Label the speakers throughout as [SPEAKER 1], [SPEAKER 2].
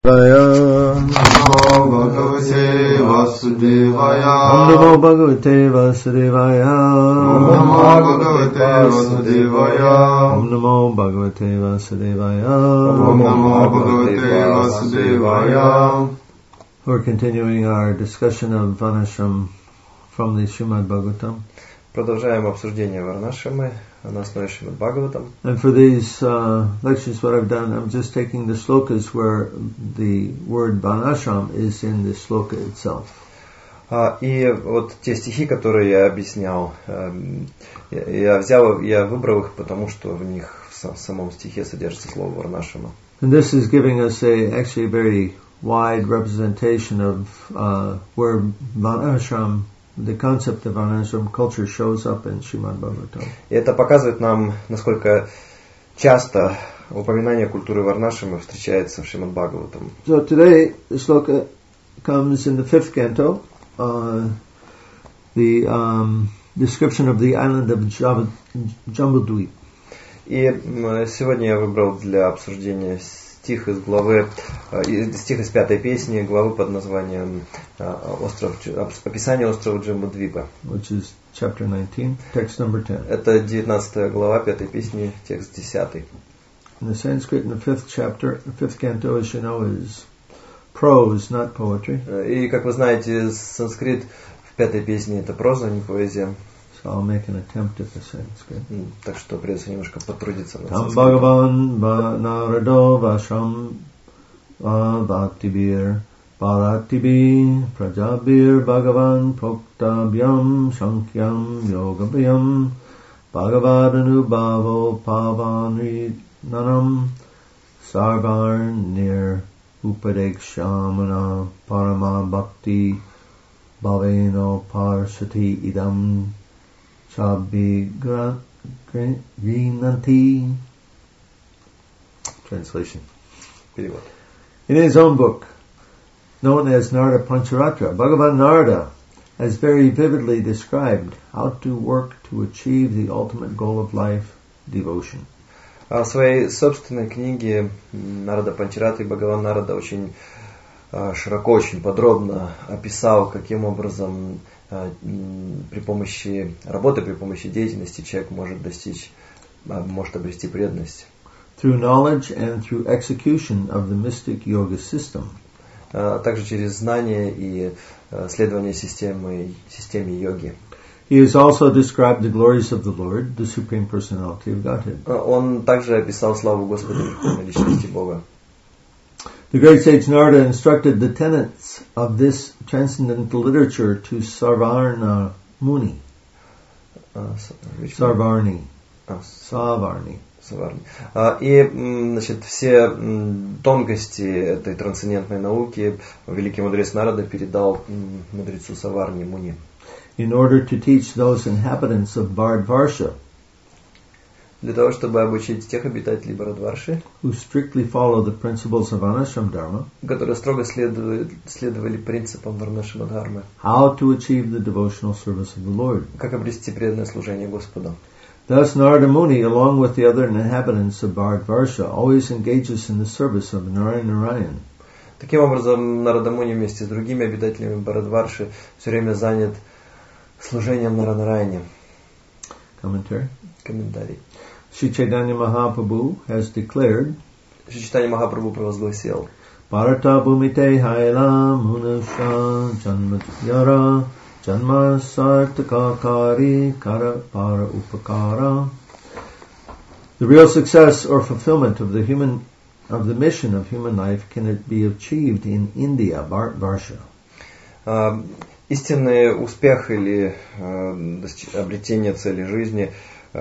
[SPEAKER 1] Om Namo Bhagavate Vasudevaya. Om Namo Bhagavate Vasudevaya. Om Namo Bhagavate Vasudevaya. Om Namo Bhagavate Vasudevaya. We're continuing our discussion of Varnashram from the Srimad Bhagavatam.
[SPEAKER 2] Продолжаем обсуждение Варнашрамы на основе Шримад Бхагаватам.
[SPEAKER 1] And for these lectures, what I've done, I'm just taking the slokas where the word Varnashram is in the sloka itself.
[SPEAKER 2] И вот те стихи, которые я объяснял, я выбрал их, потому что в них в самом стихе содержится слово Варнашрама.
[SPEAKER 1] And this is giving us actually a very wide representation of where Varnashram, the concept of Varnashram culture, shows up in Srimad Bhagavatam.
[SPEAKER 2] И это показывает нам, насколько часто упоминание культуры Варнашрамы встречается в Шримад Бхагаватам.
[SPEAKER 1] So today the sloka comes in the 5th canto, the description of the island of Jambudvip.
[SPEAKER 2] И сегодня я выбрал для обсуждения стих из 5-й песни, главы под названием «Описание острова Джамбудвипа».
[SPEAKER 1] Which is chapter 19, text number 10.
[SPEAKER 2] Это 19 глава 5-й песни, текст 10.
[SPEAKER 1] In the Sanskrit, in the 5th chapter, the 5th canto, as you know, is prose, not poetry.
[SPEAKER 2] И, как вы знаете, санскрит в 5-й песне это проза, не поэзия.
[SPEAKER 1] So I'll make an attempt at the Sanskrit.
[SPEAKER 2] Так что придется немножко потрудиться над
[SPEAKER 1] санскритом. Там Бхагаван Нарадо Вашам Бхактибир Паратиби Праджабир Bhagavan Proktабhyam Shankyam Yogabhyam Bhagavadanubhavo Pavanri Nanam Sarvarnir Upadekshamana Parama Bhakti Bhaveno Parshati Idam Chabhigrinanti. Translation.
[SPEAKER 2] Перевод.
[SPEAKER 1] In his own book, known as Narada Pancharatra, Bhagavan Narada has very vividly described how to work to achieve the ultimate goal of life, devotion.
[SPEAKER 2] В своей собственной книге Нарада Панчараты Бхагаван Нарада очень широко, очень подробно описал, каким образом при помощи работы, при помощи деятельности человек может обрести преданность.
[SPEAKER 1] Through knowledge and through execution of the mystic yoga system.
[SPEAKER 2] Также через знание и следование системе йоги.
[SPEAKER 1] He has also described the glories of the Lord, the Supreme Personality of Godhead.
[SPEAKER 2] Он также описал славу Господа, личности Бога.
[SPEAKER 1] The great sage Narada instructed the tenets of this transcendental literature to Sarvarna Muni. Savarni.
[SPEAKER 2] И, значит, все тонкости этой трансцендентной науки великий мудрец Нарада передал мудрецу Саварни Муни.
[SPEAKER 1] In order to teach those inhabitants of Bharatvarsha,
[SPEAKER 2] для того, чтобы обучить тех обитателей Бхаратварши,
[SPEAKER 1] who strictly follow the principles of Varnashram Dharma,
[SPEAKER 2] которые строго следовали принципам Варнашрама Дхармы,
[SPEAKER 1] how to achieve the devotional service of the Lord.
[SPEAKER 2] Как обрести преданное служение Господу.
[SPEAKER 1] Thus Narada Muni, along with the other inhabitants of Bharatvarsha, always engages in the service of Narayan.
[SPEAKER 2] Таким образом, Нарада Муни вместе с другими обитателями Бхаратварши все время занят служением Наранараяне. Комментарий.
[SPEAKER 1] Sri Chaitanya Mahaprabhu has declared,
[SPEAKER 2] Шри Чайтанья Махапрабху провозгласил:
[SPEAKER 1] Bharata Bhumite Haila Munusha Janmatyara Janma Sartakakari Kara Para Upakara. The real success or fulfillment of the mission of human life can be achieved in India, Bharatvarsha.
[SPEAKER 2] Истинный успех или обретение цели жизни,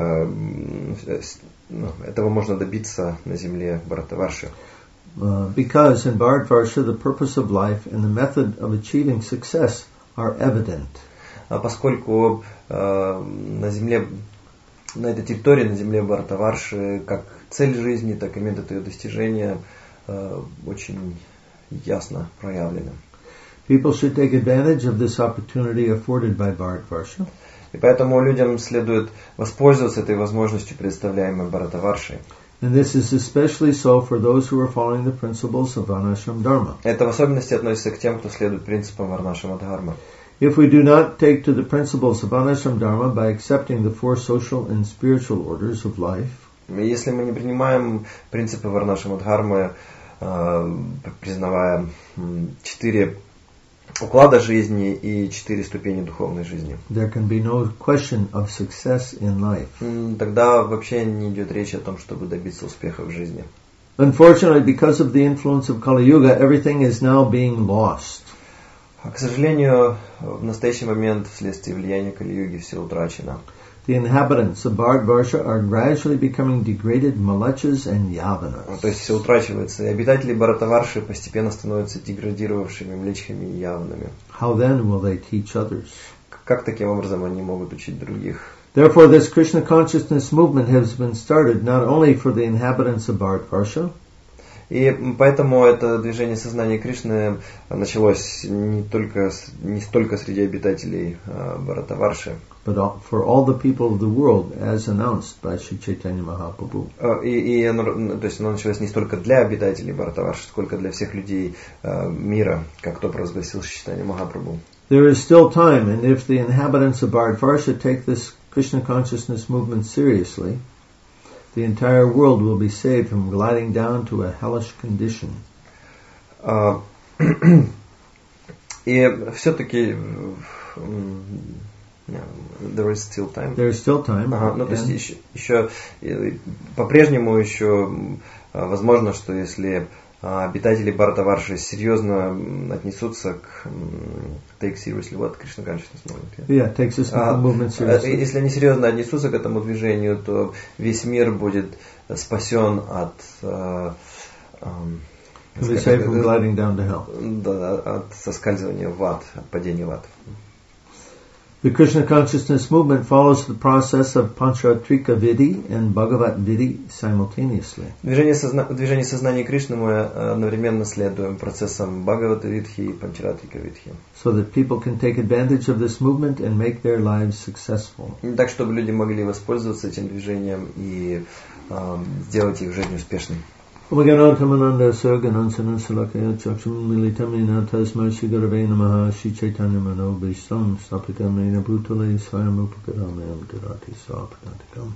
[SPEAKER 2] этого можно добиться на земле Бхаратварши.
[SPEAKER 1] Because in Bharatvarsha the purpose of life and the method of achieving success are evident.
[SPEAKER 2] Поскольку на этой территории, на земле Бхаратварши, как цель жизни, так и метод ее достижения очень ясно проявлены.
[SPEAKER 1] People should take advantage of this opportunity afforded by Bharatvarsha.
[SPEAKER 2] И поэтому людям следует воспользоваться этой возможностью, предоставляемой Бхаратваршей.
[SPEAKER 1] And this is especially so for those who are following the principles of Varnashram Dharma.
[SPEAKER 2] Это в особенности относится к тем, кто следует принципам Варнашрама Дхармы.
[SPEAKER 1] If we do not take to the principles of Varnashram Dharma by accepting the four social and spiritual orders of life,
[SPEAKER 2] если мы не принимаем принципы Варнашрама Дхармы, признавая 4 уклада жизни и 4 ступени духовной жизни,
[SPEAKER 1] there can be no question of success in life.
[SPEAKER 2] Тогда вообще не идет речь о том, чтобы добиться успеха в жизни.
[SPEAKER 1] Unfortunately, because of the influence of Kali Yuga, everything is now being lost.
[SPEAKER 2] К сожалению, в настоящий момент вследствие влияния Кали-юги все утрачено.
[SPEAKER 1] The inhabitants of Bharatvarsha are gradually becoming degraded Malachas and Yavanas.
[SPEAKER 2] То есть все утрачивается, и обитатели Бхаратаварши постепенно становятся деградировавшими млечхами и яванами.
[SPEAKER 1] How then will they teach others?
[SPEAKER 2] Как таким образом они могут учить других?
[SPEAKER 1] Therefore, this Krishna consciousness movement has been started not only for the inhabitants of Bharatvarsha,
[SPEAKER 2] и поэтому это движение сознания Кришны началось не столько среди обитателей Бхаратаварши,
[SPEAKER 1] but for all the people of the world, as announced by Sri Chaitanya Mahaprabhu.
[SPEAKER 2] И то есть оно началось не столько для обитателей Бхаратаварши, сколько для всех людей мира, как то провозгласил Шри Чайтанья Махапрабху.
[SPEAKER 1] There is still time, and if the inhabitants of Bharatvarsha take this Krishna consciousness movement seriously, the entire world will be saved from gliding down to a hellish condition.
[SPEAKER 2] И все-таки there is still time.
[SPEAKER 1] There is still time.
[SPEAKER 2] Ну, то есть еще по-прежнему еще возможно, что если обитатели Бхаратаварши серьезно отнесутся к take seriously what Krishna consciousness movement.
[SPEAKER 1] Yeah, takes this movement seriously.
[SPEAKER 2] Если они серьезно отнесутся к этому движению, то весь мир будет спасен от
[SPEAKER 1] gliding down to hell.
[SPEAKER 2] Да, от соскальзывания в ад, от падения в ад.
[SPEAKER 1] The Krishna consciousness movement follows the process of Panchatrika Vidhi and Bhagavat Vidhi simultaneously.
[SPEAKER 2] Движение сознания Кришны мы одновременно следуем процессам Бхагавата Видхи и Панчаратрика Видхи.
[SPEAKER 1] So that people can take advantage of this movement and make their lives successful.
[SPEAKER 2] Так, чтобы люди могли воспользоваться этим движением и сделать их жизнь успешной.
[SPEAKER 1] Omaganatamананда саганансана салакая чакшам милитамина тасмай шигарвей намаха Шри Chaitanya Mano Bhishtam Sapitamena Bhutale Swayam Upakaramayam Dharati Sapadantikam.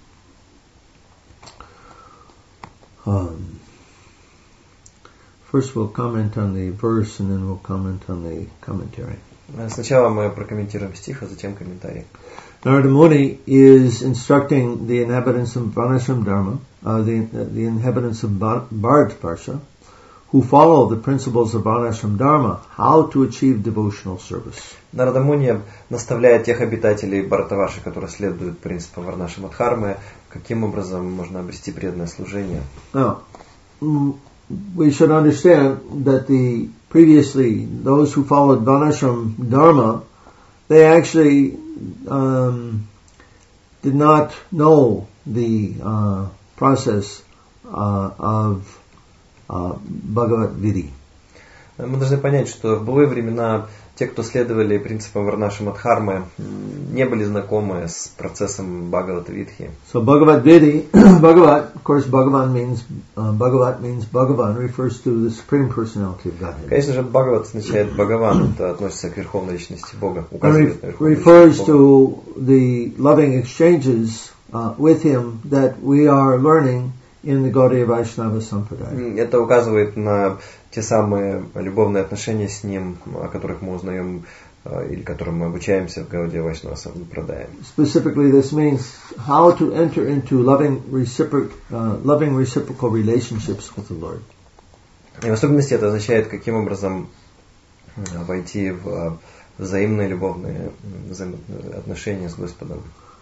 [SPEAKER 1] First we'll comment on the verse and then we'll comment on the commentary.
[SPEAKER 2] Сначала мы прокомментируем стих, а затем комментарий.
[SPEAKER 1] Narada Muni is instructing the inhabitants of Varnashram Dharma, the inhabitants of Bharatvarsha, who follow the principles of Varnashram Dharma, how to achieve devotional service.
[SPEAKER 2] Нарада Муни наставляет тех обитателей Бхаратаварши, которые следуют принципам Варнашрама Дхармы, каким образом можно обрести преданное служение.
[SPEAKER 1] Now, we should understand that previously those who followed Varnashram Dharma, they actually did not know the process of Bhagavat Vidhi.
[SPEAKER 2] Мы должны понять, что в былые времена те, кто следовали принципам Варнашрама Дхармы, не были знакомы с процессом Бхагавата Видхи.
[SPEAKER 1] So Bhagavat Vidhi, Bhagavat, of course, Bhagavat means Bhagavan, refers to the Supreme Personality of Godhead.
[SPEAKER 2] Конечно же, Бхагават означает Бхагаван, это относится к Верховной Личности Бога.
[SPEAKER 1] Refers to the loving exchanges with Him that we are learning in the Gaudiya Vaishnava Sampradaya.
[SPEAKER 2] Это указывает на те самые любовные отношения с Ним, о которых мы узнаем или которым мы обучаемся в Гаудия Вайшнава Сампрадая.
[SPEAKER 1] Specifically, this means how to enter into loving reciprocal relationships with the Lord.
[SPEAKER 2] И в особенности это означает, каким образом войти в взаимные любовные отношения с Господом.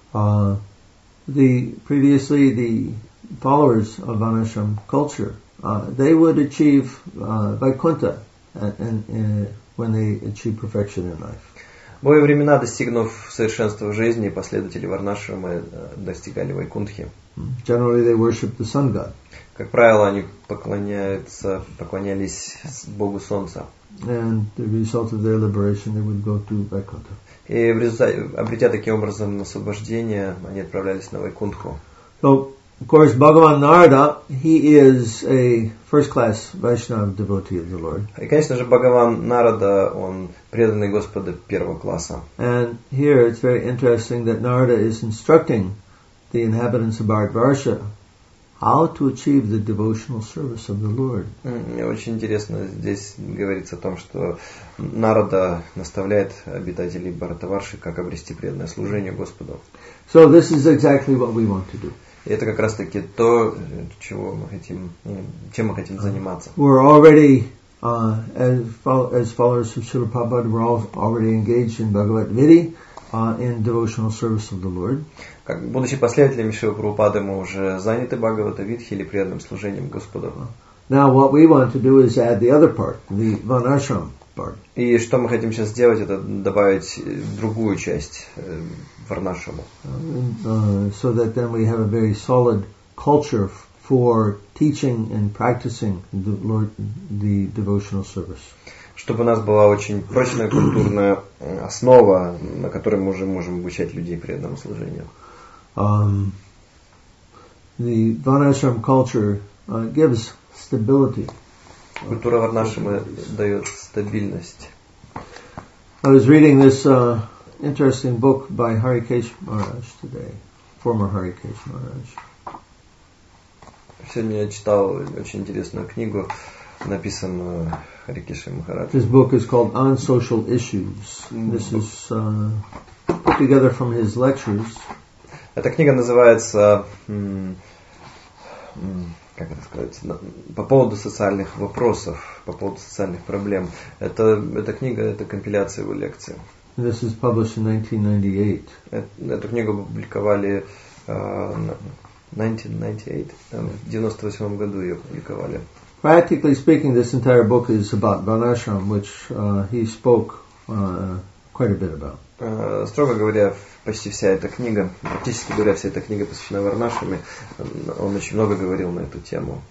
[SPEAKER 1] Previously, the followers of Varnashram culture, they would achieve Vaikuntha when they achieve perfection in life.
[SPEAKER 2] В былые времена, достигнув совершенства в жизни, последователи Варнашрамы достигали Вайкунтхи.
[SPEAKER 1] Generally, they worship the sun god.
[SPEAKER 2] Как правило, они поклонялись Богу Солнца.
[SPEAKER 1] And the result of their liberation, they would go to Vaikuntha.
[SPEAKER 2] И в результате, обретя таким образом освобождение, они отправлялись на Вайкунтху.
[SPEAKER 1] So, Of course, Bhagavan Narada, he is a first-class Vaishnava devotee of the Lord.
[SPEAKER 2] И, конечно же, Бхагаван Нарада, он преданный Господа первого класса.
[SPEAKER 1] And here it's very interesting that Narada is instructing the inhabitants of Bharatvarsha how to achieve the devotional service of the Lord.
[SPEAKER 2] Мне очень интересно, здесь говорится о том, что Нарада наставляет обитателей Бхаратаварши, как обрести преданное служение Господу.
[SPEAKER 1] So this is exactly what we want to do.
[SPEAKER 2] И это как раз таки то, чем мы хотим заниматься.
[SPEAKER 1] We're already, as followers of Srila Prabhupada, we're all already engaged in Bhagavad Gita, in devotional service of the Lord.
[SPEAKER 2] Как, будучи последователями Шрилы Прабхупады, мы уже заняты Бхагавата-видхи или преданным служением Господу.
[SPEAKER 1] Now what we want to do is add the other part, the Varnashram part.
[SPEAKER 2] И что мы хотим сейчас сделать, это добавить другую часть Варнашраму.
[SPEAKER 1] So that then we have a very solid culture for teaching and practicing the devotional service.
[SPEAKER 2] Чтобы у нас была очень прочная культурная основа, на которой мы уже можем обучать людей преданному служению.
[SPEAKER 1] The Varnashram culture gives stability.
[SPEAKER 2] Культура Варнашрамы дает стабильность.
[SPEAKER 1] I was reading this interesting book by Harikesh Maharaj today, former Harikesh Maharaj.
[SPEAKER 2] Сегодня я читал очень интересную книгу, написанную Харикешем Махараджем.
[SPEAKER 1] This book is called On Social Issues. This is put together from his lectures.
[SPEAKER 2] Эта книга называется, как это сказать, по поводу социальных вопросов, по поводу социальных проблем. Эта книга, это компиляция его лекций.
[SPEAKER 1] This is published in 1998.
[SPEAKER 2] Эту книгу опубликовали в 1998 году ее опубликовали.
[SPEAKER 1] Practically speaking, this entire book is about Varnashram, which he spoke quite a bit about.
[SPEAKER 2] Строго говоря, почти вся эта книга, практически говоря, вся эта книга посвящена Варнашраме. Он очень много говорил на эту тему.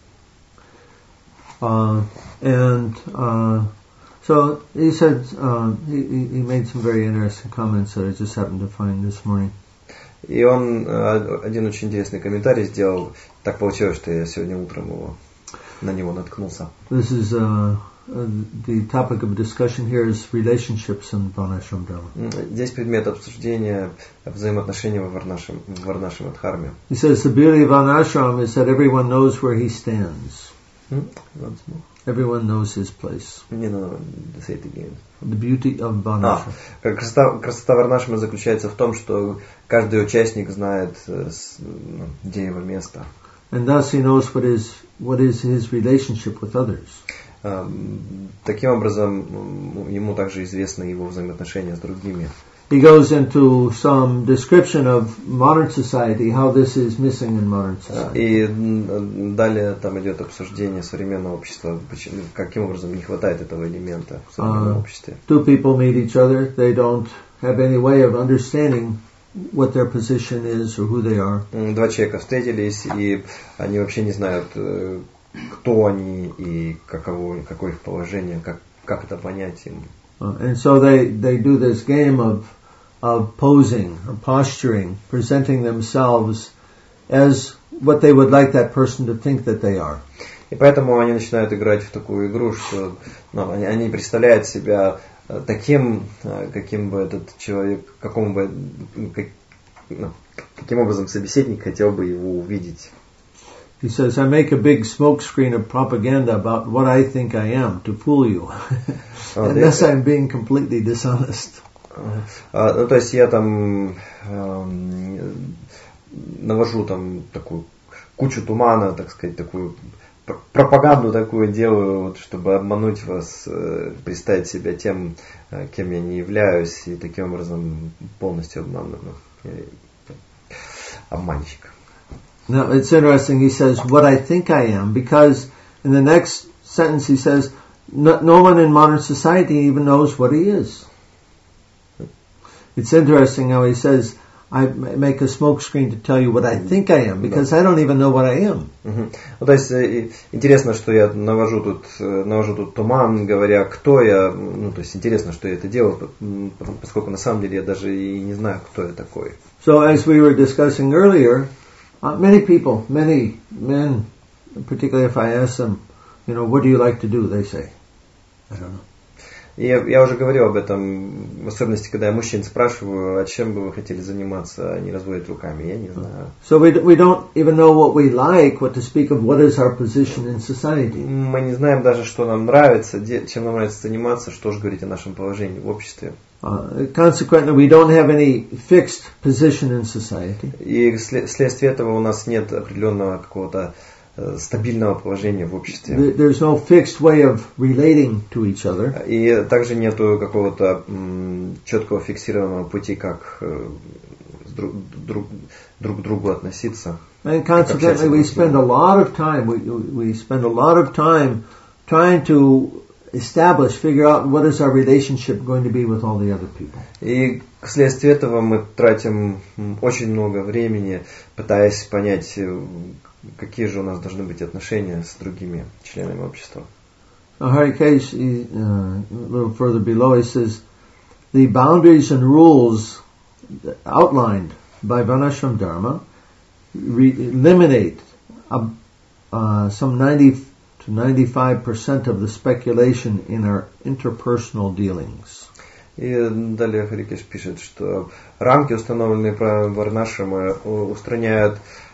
[SPEAKER 1] So he said he made some very interesting comments that I just happened to find this morning.
[SPEAKER 2] И он один очень интересный комментарий сделал. Так получилось, что я сегодня утром на него наткнулся.
[SPEAKER 1] This is the topic of discussion here is relationships in Varnashram Dharma.
[SPEAKER 2] Здесь предмет обсуждения взаимоотношений в Варнашрам Дхарме.
[SPEAKER 1] He says the beauty of Varnashram is that everyone knows where he stands. Everyone knows his place.
[SPEAKER 2] Say it again.
[SPEAKER 1] The beauty of Varnashram.
[SPEAKER 2] Красота Варнашрама заключается в том, что каждый участник знает, где его место.
[SPEAKER 1] And thus he knows what is his relationship with others.
[SPEAKER 2] Таким образом, ему также известны его взаимоотношения с другими.
[SPEAKER 1] He goes into some description of modern society, how this is missing in modern society.
[SPEAKER 2] И далее там идет обсуждение современного общества, каким образом не хватает этого элемента в современном обществе.
[SPEAKER 1] Two people meet each other, they don't have any way of understanding what their position is or who they are.
[SPEAKER 2] Два человека встретились, и они вообще не знают, кто они и какое их положение, как это понять им.
[SPEAKER 1] And so they do this game of posing or posturing, presenting themselves as what they would like that person to think that they are.
[SPEAKER 2] И поэтому они начинают играть в такую игру, что они представляют себя таким, каким бы этот человек, каким образом собеседник хотел бы его увидеть.
[SPEAKER 1] He says, I make a big smoke screen of propaganda about what I think I am to fool you. Unless I'm being completely dishonest.
[SPEAKER 2] То есть я там навожу там такую кучу тумана, так сказать, такую пропаганду такую делаю, вот, чтобы обмануть вас, представить себя тем, кем я не являюсь, и таким образом полностью обманщик.
[SPEAKER 1] Now it's interesting, he says, what I think I am, because in the next sentence he says, no one in modern society even knows what he is. It's interesting how he says, I make a smoke screen to tell you what I think I am, because I don't even know what I am.
[SPEAKER 2] То есть интересно, что я навожу тут туман, говоря, кто я. То есть интересно, что я это делаю, поскольку на самом деле я даже и не знаю, кто я такой.
[SPEAKER 1] So as we were discussing earlier, Many people, many men, particularly if I ask them, what do you like to do? They say, I don't know.
[SPEAKER 2] И я уже говорил об этом, в особенности, когда я мужчин спрашиваю, а чем бы вы хотели заниматься, они разводят руками, я не знаю.
[SPEAKER 1] So we don't even know what we like, what to speak of, what is our position in society.
[SPEAKER 2] Мы не знаем даже, что нам нравится, чем нам нравится заниматься, что же говорить о нашем положении в обществе.
[SPEAKER 1] Consequently, we don't have any fixed position in society.
[SPEAKER 2] И вследствие этого у нас нет определенного какого-то стабильного положения в обществе.
[SPEAKER 1] There's no fixed way of relating to each other.
[SPEAKER 2] И также нету какого-то четкого фиксированного пути, как друг к другу относиться.
[SPEAKER 1] And consequently, we spend a lot of time. We spend a lot of time trying to figure out what is our relationship going to be with all the other people.
[SPEAKER 2] И вследствие этого мы тратим очень много времени, пытаясь понять, какие же у нас должны быть отношения с другими членами общества.
[SPEAKER 1] Harikesh, a little further below, he says, the boundaries and rules outlined by Varnashram Dharma eliminate some 90 to 95% of the speculation in our interpersonal dealings.
[SPEAKER 2] И далее Харикеш пишет, что рамки, установленные правилами Варнашрама, устраняют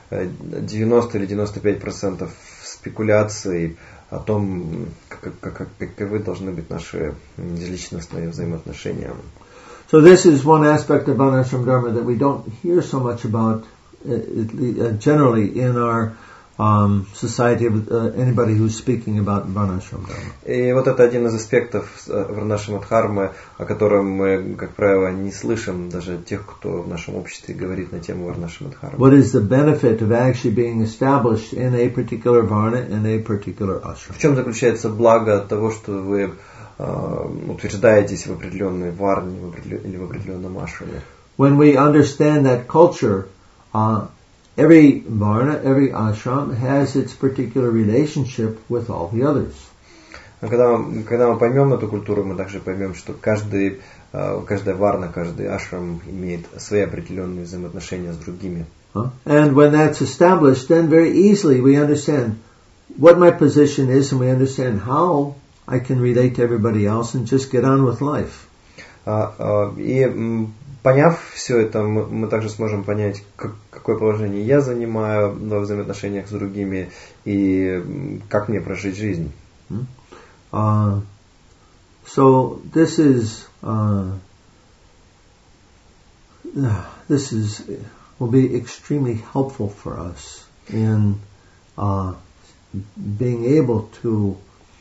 [SPEAKER 2] 90 или 95% спекуляций о том, каковы должны быть наши межличностные взаимоотношения.
[SPEAKER 1] So this is one aspect of Varnashram Dharma that we don't hear so much about generally in our society of anybody who's speaking about Varnashram Dharma.
[SPEAKER 2] И вот это один из аспектов Варнашрама Дхармы, о котором мы, как правило, не слышим даже тех, кто в нашем обществе говорит на тему Варнашрама Дхармы.
[SPEAKER 1] What is the benefit of actually being established in a particular varna and a particular ashram?
[SPEAKER 2] В чем заключается благо от того, что вы утверждаетесь в определенной варне или в определенном ашраме?
[SPEAKER 1] When we understand that culture, every varna, every ashram has its particular relationship with all the others.
[SPEAKER 2] Когда мы поймем эту культуру, мы также поймем, что каждая варна, каждый ашрам имеет свои определенные взаимоотношения с другими.
[SPEAKER 1] And when that's established, then very easily we understand what my position is, and we understand how I can relate to everybody else and just get on with life.
[SPEAKER 2] И поняв все это, мы также сможем понять, какое положение я занимаю во взаимоотношениях с другими и как мне прожить жизнь.
[SPEAKER 1] So this will be extremely helpful for us in being able to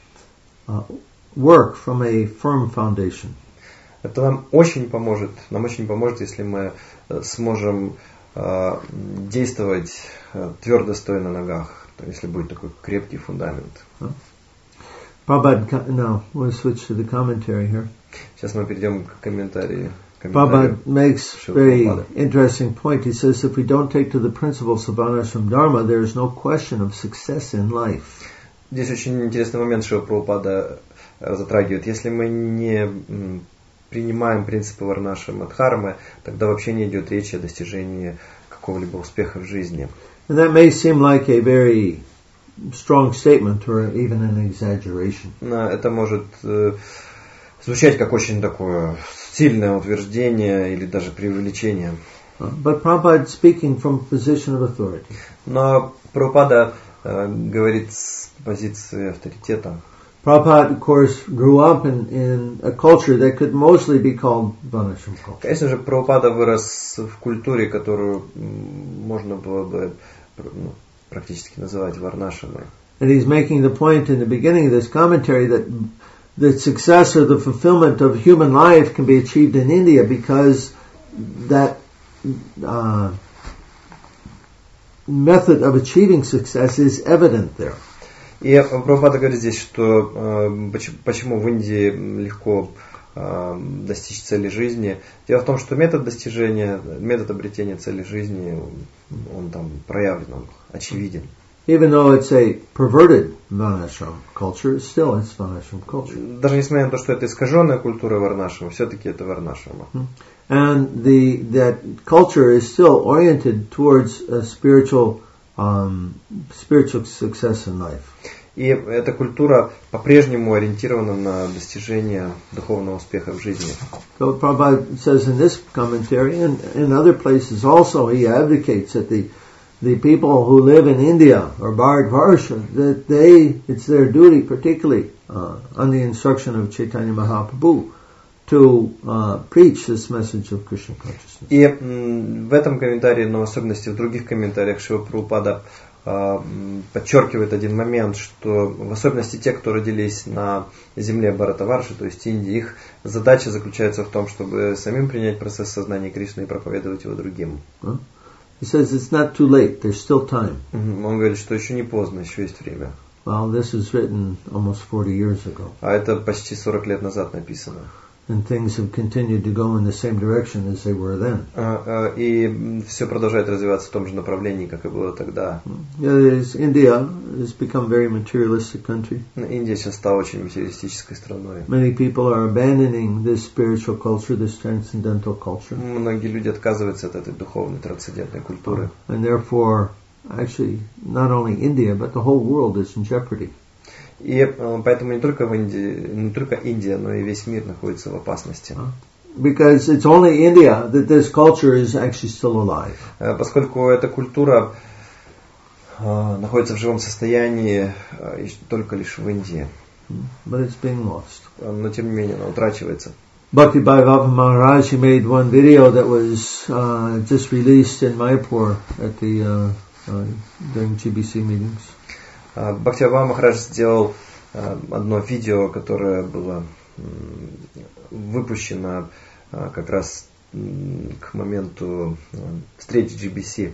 [SPEAKER 1] work from a firm foundation.
[SPEAKER 2] Это нам очень поможет, если мы сможем действовать твердо стоя на ногах, если будет такой крепкий фундамент.
[SPEAKER 1] Prabhupada, now we'll switch to the commentary here.
[SPEAKER 2] Сейчас мы перейдем к комментарию.
[SPEAKER 1] Prabhupada makes a very interesting point. He says, if we don't take to the principles of Varnashram Dharma, there is no question of success in life.
[SPEAKER 2] Здесь очень интересный момент, что Прабхупада затрагивает. Если мы не принимаем принципы Варнашрама Дхармы, тогда вообще не идет речи о достижении какого-либо успеха в жизни.
[SPEAKER 1] And that may seem like a very strong statement or even an exaggeration.
[SPEAKER 2] Это может звучать как очень такое сильное утверждение или даже преувеличение.
[SPEAKER 1] But Prabhupada speaking from a position of authority.
[SPEAKER 2] Но Прабхупада говорит с позиции авторитета.
[SPEAKER 1] Prabhupada, of course, grew up in a culture that could mostly be called Varnashram culture.
[SPEAKER 2] Конечно же, Прабхупада вырос в культуре, которую можно было бы практически называть Варнашрамой.
[SPEAKER 1] And he's making the point in the beginning of this commentary that the success or the fulfillment of human life can be achieved in India because that method of achieving success is evident there.
[SPEAKER 2] И Прабхупада говорит здесь, что почему в Индии легко достичь цели жизни. Дело в том, что метод обретения цели жизни, он там проявлен, он очевиден.
[SPEAKER 1] even though it's a perverted Varnashram culture, still it's Varnashram culture.
[SPEAKER 2] Даже несмотря на то, что это искаженная культура варнашрама, все-таки это варнашрама.
[SPEAKER 1] And that culture is still oriented towards a spiritual success in life.
[SPEAKER 2] И эта культура по-прежнему ориентирована на достижение духовного успеха в жизни.
[SPEAKER 1] So Prabhupada says in this commentary and in other places also, he advocates that the people who live in India or Bharatvarsha, that it's their duty, particularly on the instruction of Chaitanya Mahaprabhu, to preach this message of Krishna consciousness.
[SPEAKER 2] И в этом комментарии, но в особенности в других комментариях, Шрила Прабхупада подчеркивает один момент, что в особенности те, кто родились на земле Бхаратаварши, то есть Индии, их задача заключается в том, чтобы самим принять процесс сознания Кришны и проповедовать его другим.
[SPEAKER 1] He says it's not too late, there's still time.
[SPEAKER 2] Он говорит, что еще не поздно, еще есть время.
[SPEAKER 1] Well, this was written almost 40 years ago.
[SPEAKER 2] А это почти 40 лет назад написано.
[SPEAKER 1] And things have continued to go in the same direction as they were then.
[SPEAKER 2] И все продолжает развиваться в том же направлении, как и было тогда.
[SPEAKER 1] India has become a very materialistic country.
[SPEAKER 2] Индия сейчас стала очень материалистической страной.
[SPEAKER 1] Many people are abandoning this spiritual culture, this transcendental culture.
[SPEAKER 2] Многие люди отказываются от этой духовной, трансцендентной культуры.
[SPEAKER 1] And therefore, actually, not only India, but the whole world is in jeopardy.
[SPEAKER 2] И поэтому не только Индия, но и весь мир находится в опасности.
[SPEAKER 1] Because it's only India that this culture is actually still alive.
[SPEAKER 2] Поскольку эта культура находится в живом состоянии только лишь в Индии.
[SPEAKER 1] But it's being lost.
[SPEAKER 2] Но тем не менее она утрачивается.
[SPEAKER 1] Bhakti Bhagavad Maharaj, he made one video that was just released in Mayapur at the during GBC meetings.
[SPEAKER 2] Бхактивinoda Махарадж сделал одно видео, которое было выпущено как раз к моменту встречи GBC.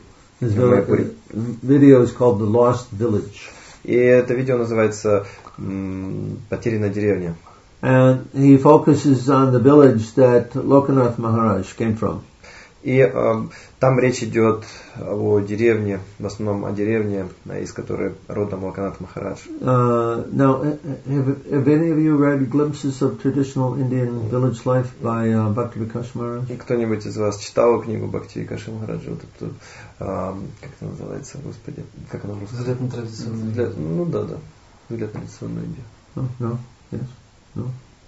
[SPEAKER 1] Video is called The Lost Village.
[SPEAKER 2] И это видео называется «Потерянная деревня».
[SPEAKER 1] And he focuses on the village that Lokanath Maharaj came from.
[SPEAKER 2] И там речь идет о деревне, в основном о деревне, из которой родом Локанат Махарадж.
[SPEAKER 1] Now, have any of you read glimpses of traditional Indian village life by Bhakti Vikas Maharaj?
[SPEAKER 2] Кто-нибудь из вас читал книгу Бхакти Викаша Махараджа? Вот эту, как это называется, господи? Как она русская?
[SPEAKER 3] Взгляд на традиционную Индию.
[SPEAKER 2] Ну да. Взгляд на традиционную Индию.
[SPEAKER 1] No? Yes? No?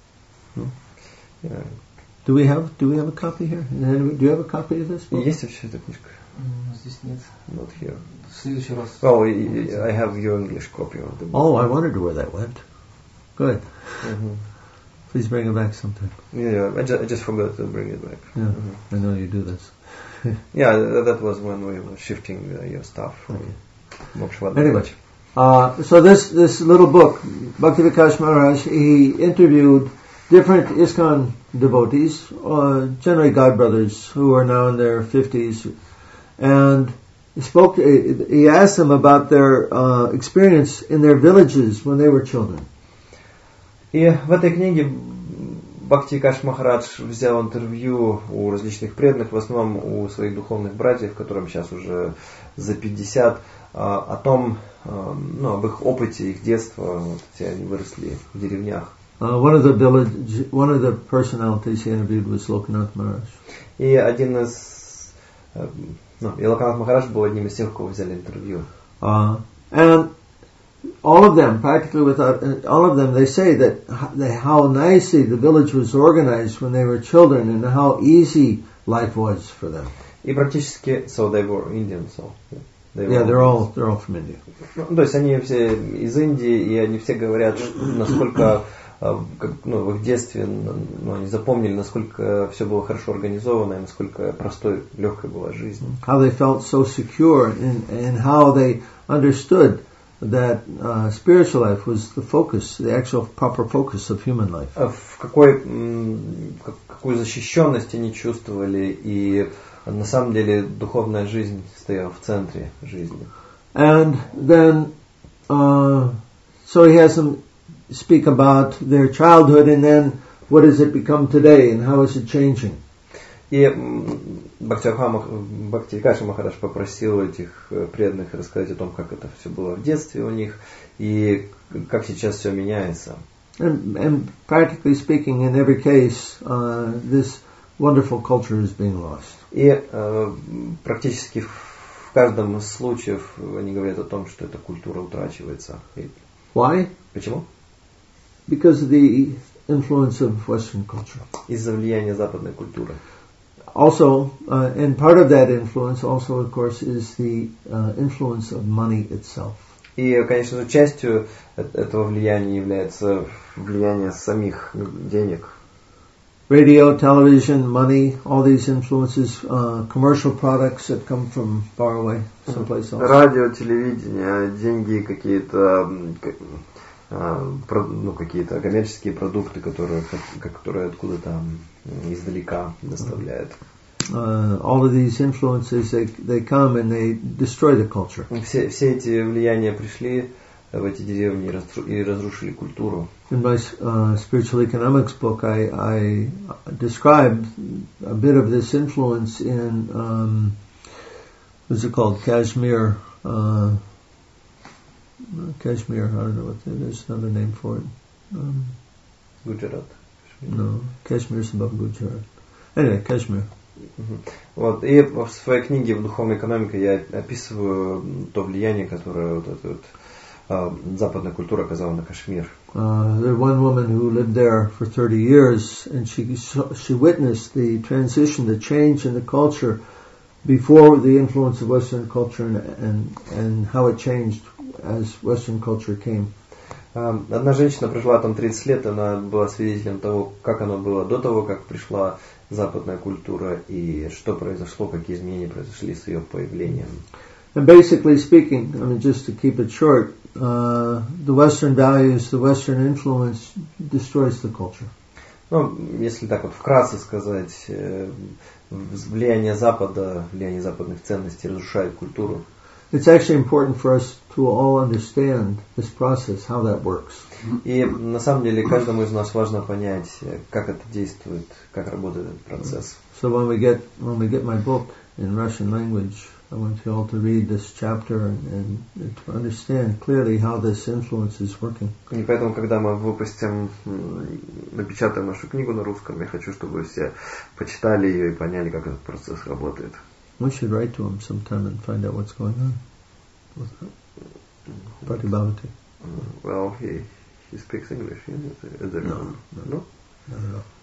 [SPEAKER 2] Yeah.
[SPEAKER 1] Do we have a copy here? Do you have a copy of this book?
[SPEAKER 2] Есть вообще эта книжка?
[SPEAKER 3] Здесь нет.
[SPEAKER 2] Not here.
[SPEAKER 3] В следующий раз.
[SPEAKER 2] Oh, I have your English copy of the book.
[SPEAKER 1] Oh, I wondered where that went. Good.
[SPEAKER 2] Mm-hmm.
[SPEAKER 1] Please bring it back sometime.
[SPEAKER 2] Yeah, I just forgot to bring it back.
[SPEAKER 1] Yeah, I know you do this.
[SPEAKER 2] Yeah, that was when we were shifting your stuff from Mokshwada.
[SPEAKER 1] Anyway, so this little book, Bhakti Vikas Maharaj, he interviewed different ISKCON devotees, generally godbrothers who are now in their 50s, and he asked them about their experience in their villages when they were children.
[SPEAKER 2] И в этой книге Бхакти Викаш Махарадж взял интервью у различных преданных, в основном у своих духовных братьев, которым сейчас уже за 50, о том, об их опыте, их детства, где они выросли в деревнях.
[SPEAKER 1] One of the personalities he interviewed was Lokanath Maharaj.
[SPEAKER 2] И один из, и Локанат Махарадж был одним из тех, у кого взяли интервью.
[SPEAKER 1] And all of them, they say that how nicely the village was organized when they were children and how easy life was for them.
[SPEAKER 2] И практически, so they were Indian, so.
[SPEAKER 1] They're all from India.
[SPEAKER 2] То есть они все из Индии, и они все говорят, насколько в их детстве они запомнили, насколько все было хорошо организовано, и насколько простой, легкой была жизнь.
[SPEAKER 1] How they felt so secure and how they understood that spiritual life was the focus, the actual proper focus of human life.
[SPEAKER 2] В какую защищенность они чувствовали, и на самом деле духовная жизнь стояла в центре жизни.
[SPEAKER 1] And then, so he has them speak about their childhood, and then what has it become today, and how is it changing?
[SPEAKER 2] И Бхактивикаша Махарадж попросил этих преданных рассказать о том, как это все было в детстве у них и как сейчас все меняется.
[SPEAKER 1] And practically speaking, in every case, this wonderful culture is being lost.
[SPEAKER 2] И практически в каждом из случаев они говорят о том, что эта культура утрачивается.
[SPEAKER 1] Why?
[SPEAKER 2] Почему?
[SPEAKER 1] Because of the influence of Western culture.
[SPEAKER 2] Из-за влияния западной культуры.
[SPEAKER 1] Also, and part of that influence also, of course, is the influence of money itself.
[SPEAKER 2] И, конечно же, частью этого влияния является влияние самих денег.
[SPEAKER 1] Radio, television, money, all these influences, commercial products that come from far away, someplace else.
[SPEAKER 2] Радио, телевидение, деньги, какие-то какие-то коммерческие продукты, которые откуда-то издалека доставляют.
[SPEAKER 1] All of these influences, they come and they destroy the culture.
[SPEAKER 2] Все эти влияния пришли в эти деревни и разрушили культуру.
[SPEAKER 1] In my spiritual economics book, I described a bit of this influence in what's it called? Kashmir. Kashmir. I don't know what there's another name for it.
[SPEAKER 2] Gujarat.
[SPEAKER 1] No, Kashmir is above Gujarat. Anyway, Kashmir.
[SPEAKER 2] Вот, и в своей книге в духовной экономике я описываю то влияние, которое вот эта западная культура оказала на Кашмир.
[SPEAKER 1] There's one woman who lived there for 30 years, and she witnessed the transition, the change in the culture before the influence of Western culture and how it changed as Western culture came.
[SPEAKER 2] Одна женщина прожила там 30 лет, она была свидетелем того, как оно было до того, как пришла западная культура, и что произошло, какие изменения произошли с ее появлением.
[SPEAKER 1] And basically speaking, I mean, just to keep it short, the Western values, the Western influence destroys the culture.
[SPEAKER 2] Ну, если так вот вкратце сказать, влияние Запада, влияние западных ценностей разрушает культуру.
[SPEAKER 1] It's actually important for us to all understand this process, how that works.
[SPEAKER 2] И на самом деле каждому из нас важно понять, как это действует, как работает этот процесс.
[SPEAKER 1] So when we get my book in Russian language, I want you all to read this chapter and to understand clearly how this influence is working.
[SPEAKER 2] И поэтому, когда мы напечатаем нашу книгу на русском, я хочу, чтобы все почитали ее и поняли, как этот процесс работает.
[SPEAKER 1] We should write to him sometime and find out what's going on. Pratibhavati.
[SPEAKER 2] Well, he speaks English. Yeah?
[SPEAKER 1] No?
[SPEAKER 2] No?
[SPEAKER 1] Not at all.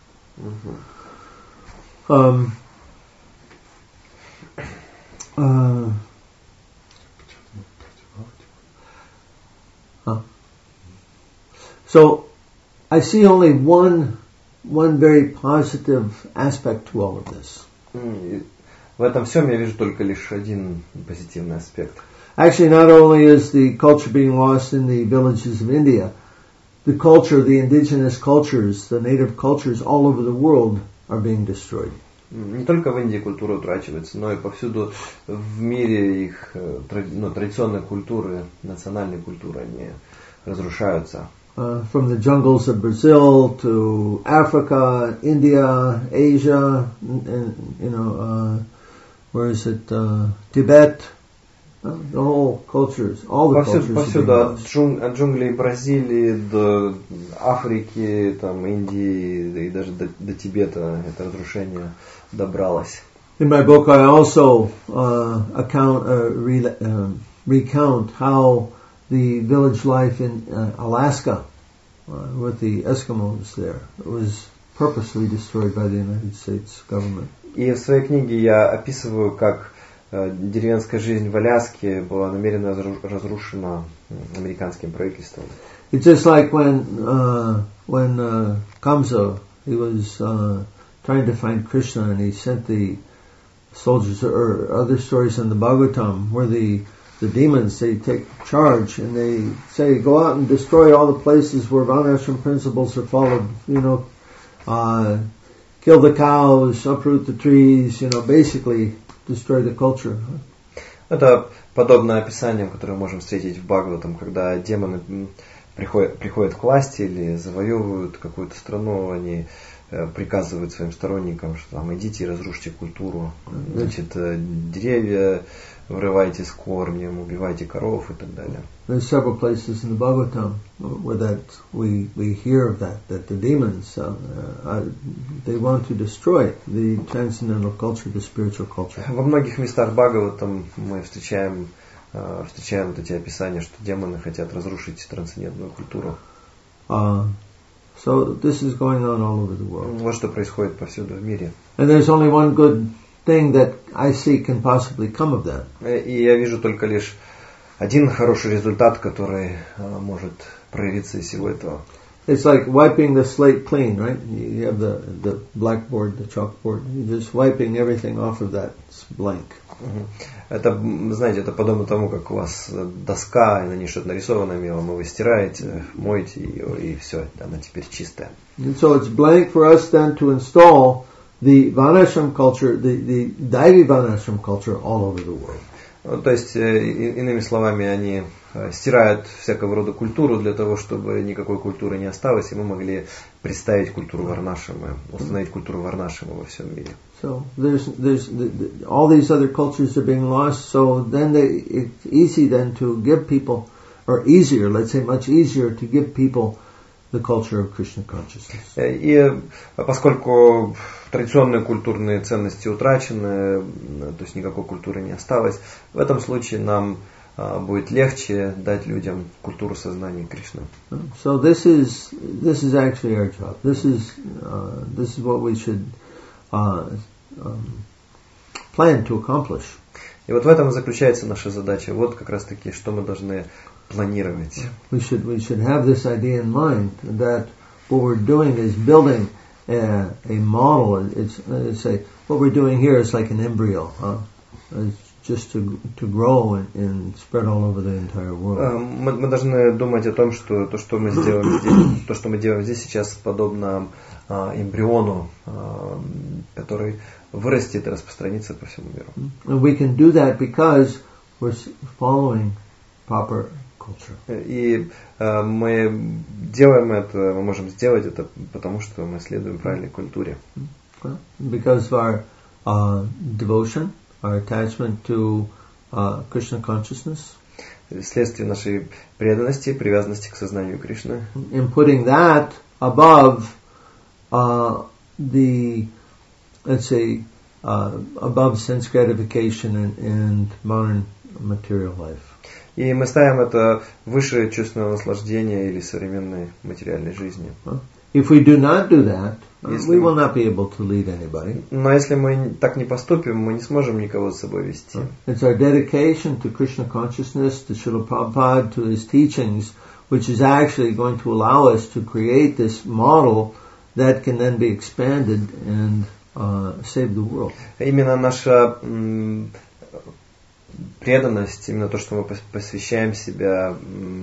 [SPEAKER 1] So, I see only one very positive aspect to all of this.
[SPEAKER 2] В этом всем я вижу только лишь один позитивный аспект.
[SPEAKER 1] Actually, not only is the culture being lost in the villages of India, the culture, the indigenous cultures, the native cultures all over the world are being destroyed.
[SPEAKER 2] Не только в Индии культура утрачивается, но и повсюду в мире их традиционные культуры, национальные культуры, они разрушаются.
[SPEAKER 1] From the jungles of Brazil to Africa, India, Asia, and where is it? Tibet, the whole cultures, all the cultures.
[SPEAKER 2] Повсюду, от джунглей Бразилии до Африки, там, Индии и даже до Тибета это разрушение добралось.
[SPEAKER 1] In my book, I also recount how the village life in Alaska with the Eskimos there was purposely destroyed by the United States government.
[SPEAKER 2] И в своей книге я описываю, как деревенская жизнь в Аляске была намеренно разрушена американским правительством.
[SPEAKER 1] It's just like when Kamsa, he was trying to find Krishna, and he sent the soldiers, or other stories in the Bhagavatam where the demons, they take charge and they say, go out and destroy all the places where Varnashram principles are followed, kill the cows, uproot the trees, basically destroy the culture.
[SPEAKER 2] Это подобное описание, которое мы можем встретить в Бхагаватам, когда демоны приходят к власти или завоевывают какую-то страну, они приказывают своим сторонникам, что там идите и разрушите культуру, значит, деревья вырывайте с корнем, убивайте коров и так далее.
[SPEAKER 1] There's several places in the Bhagavatam where that we hear of that the demons they want to destroy the transcendental culture, the spiritual culture.
[SPEAKER 2] Во многих местах Бхагаватам мы встречаем вот эти описания, что демоны хотят разрушить трансцендентную культуру.
[SPEAKER 1] So this is going on all over the world.
[SPEAKER 2] Вот что происходит повсюду в мире.
[SPEAKER 1] And there's only one good thing that I see can possibly come of that.
[SPEAKER 2] И я вижу только лишь один хороший результат, который может проявиться из всего этого.
[SPEAKER 1] It's like wiping the slate clean, right? You have the blackboard, the chalkboard. You're just wiping everything off of that blank.
[SPEAKER 2] Это, знаете, это подобно тому, как у вас доска, и на ней что-то нарисовано мелом, и вы стираете, моете ее, и все, она теперь чистая.
[SPEAKER 1] And so it's blank for us then to install the Varnashram culture, the Daivi Varnashram culture all over the world.
[SPEAKER 2] То есть, иными словами, они стирают всякого рода культуру для того, чтобы никакой культуры не осталось, и мы могли представить культуру Варнашрама, установить культуру Варнашрама во всем мире.
[SPEAKER 1] So there's all these other cultures are being lost, so then it's easy then to give people, or easier, let's say much easier to give people the culture of Krishna consciousness.
[SPEAKER 2] И поскольку традиционные культурные ценности утрачены, то есть никакой культуры не осталось, в этом случае нам будет легче дать людям культуру сознания Кришны.
[SPEAKER 1] So this is actually our job. This is what we should plan to accomplish.
[SPEAKER 2] И вот в этом заключается наша задача. Вот как раз таки, что мы должны планировать.
[SPEAKER 1] We should have this idea in mind that what we're doing is building a model. It's what we're doing here is like an embryo, it's just to grow and spread all over the entire world.
[SPEAKER 2] Мы должны думать о том, что то, что мы делаем здесь сейчас, подобно эмбриону, который вырастет и распространится по всему миру.
[SPEAKER 1] And we can do that because we're following proper culture.
[SPEAKER 2] И мы делаем это, мы можем сделать это, потому что мы следуем правильной культуре.
[SPEAKER 1] Because of our devotion, our attachment to Krishna consciousness.
[SPEAKER 2] Вследствие нашей преданности, привязанности к сознанию Кришны.
[SPEAKER 1] In putting that above the, let's say, above sense gratification and modern material life.
[SPEAKER 2] И мы ставим это выше чувственного наслаждения или современной материальной жизни.
[SPEAKER 1] If we do not do that, we will not be able to lead anybody.
[SPEAKER 2] Но если мы так не поступим, мы не сможем никого с собой вести.
[SPEAKER 1] It's our dedication to Krishna consciousness, to Srila Prabhupada, to his teachings, which is actually going to allow us to create this model that can then be expanded and save the world.
[SPEAKER 2] Именно наша преданность, именно то, что мы посвящаем себя,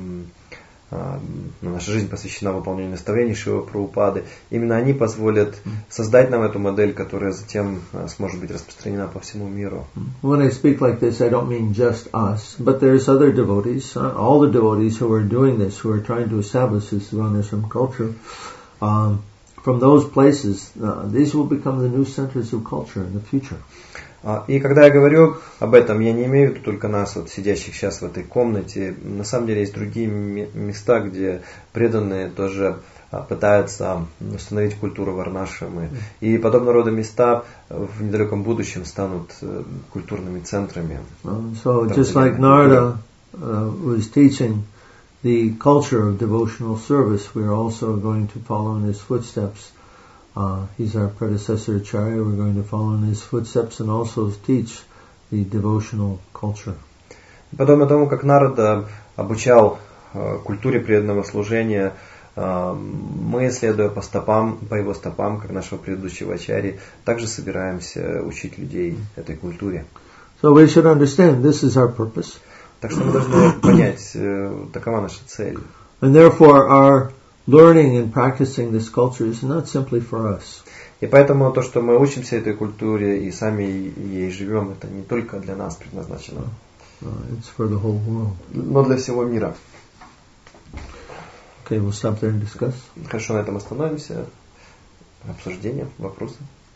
[SPEAKER 2] наша жизнь посвящена выполнению наставлений Шрилы Прабхупады, именно они позволят создать нам эту модель, которая затем сможет быть распространена по всему миру.
[SPEAKER 1] When I speak like this, I don't mean just us, but there's other devotees, all the devotees who are doing this, who are trying to establish this Varnashram culture. From those places, these will become the new centers of culture in the future.
[SPEAKER 2] И когда я говорю об этом, я не имею в виду только нас, вот сидящих сейчас в этой комнате. На самом деле есть другие места, где преданные тоже пытаются установить культуру Варнашрамы. И подобного рода места в недалеком будущем станут культурными центрами.
[SPEAKER 1] So just like Narada was teaching the culture of devotional service, we are also going to follow in his footsteps. He's our predecessor Acharya. We're going to follow in his footsteps and also teach the devotional culture.
[SPEAKER 2] Подобно тому, как Нарада обучал культуре преданного служения, мы, следуя по его стопам, как нашего предыдущего Ачарьи, также собираемся учить людей этой культуре.
[SPEAKER 1] So we should understand this is our purpose.
[SPEAKER 2] Так что мы должны понять, такова наша цель.
[SPEAKER 1] And therefore our learning and practicing this culture is not simply for us.
[SPEAKER 2] И поэтому то, что мы учимся этой культуре и сами ей живем, это не только для нас предназначено.
[SPEAKER 1] It's for the whole world.
[SPEAKER 2] Но для всего мира.
[SPEAKER 1] Okay, we'll stop there and discuss.
[SPEAKER 2] Хорошо, на этом остановимся. Обсуждение, вопросы.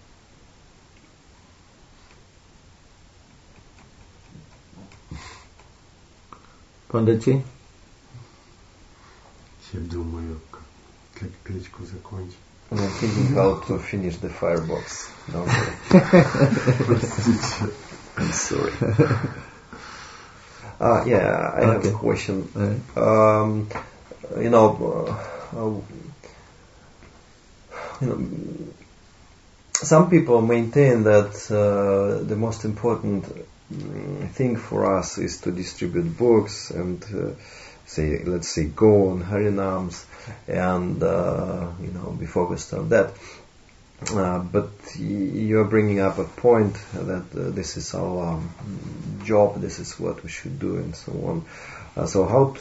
[SPEAKER 1] Panditji?
[SPEAKER 4] Я думаю, как печку закончить.
[SPEAKER 2] I'm thinking how to finish the firebox. No, I'm sorry. Yeah, I have a question. Some people maintain that the most important thing for us is to distribute books and let's say go on Harinams and be focused on that. But you're bringing up a point that this is our job, this is what we should do, and so on. So how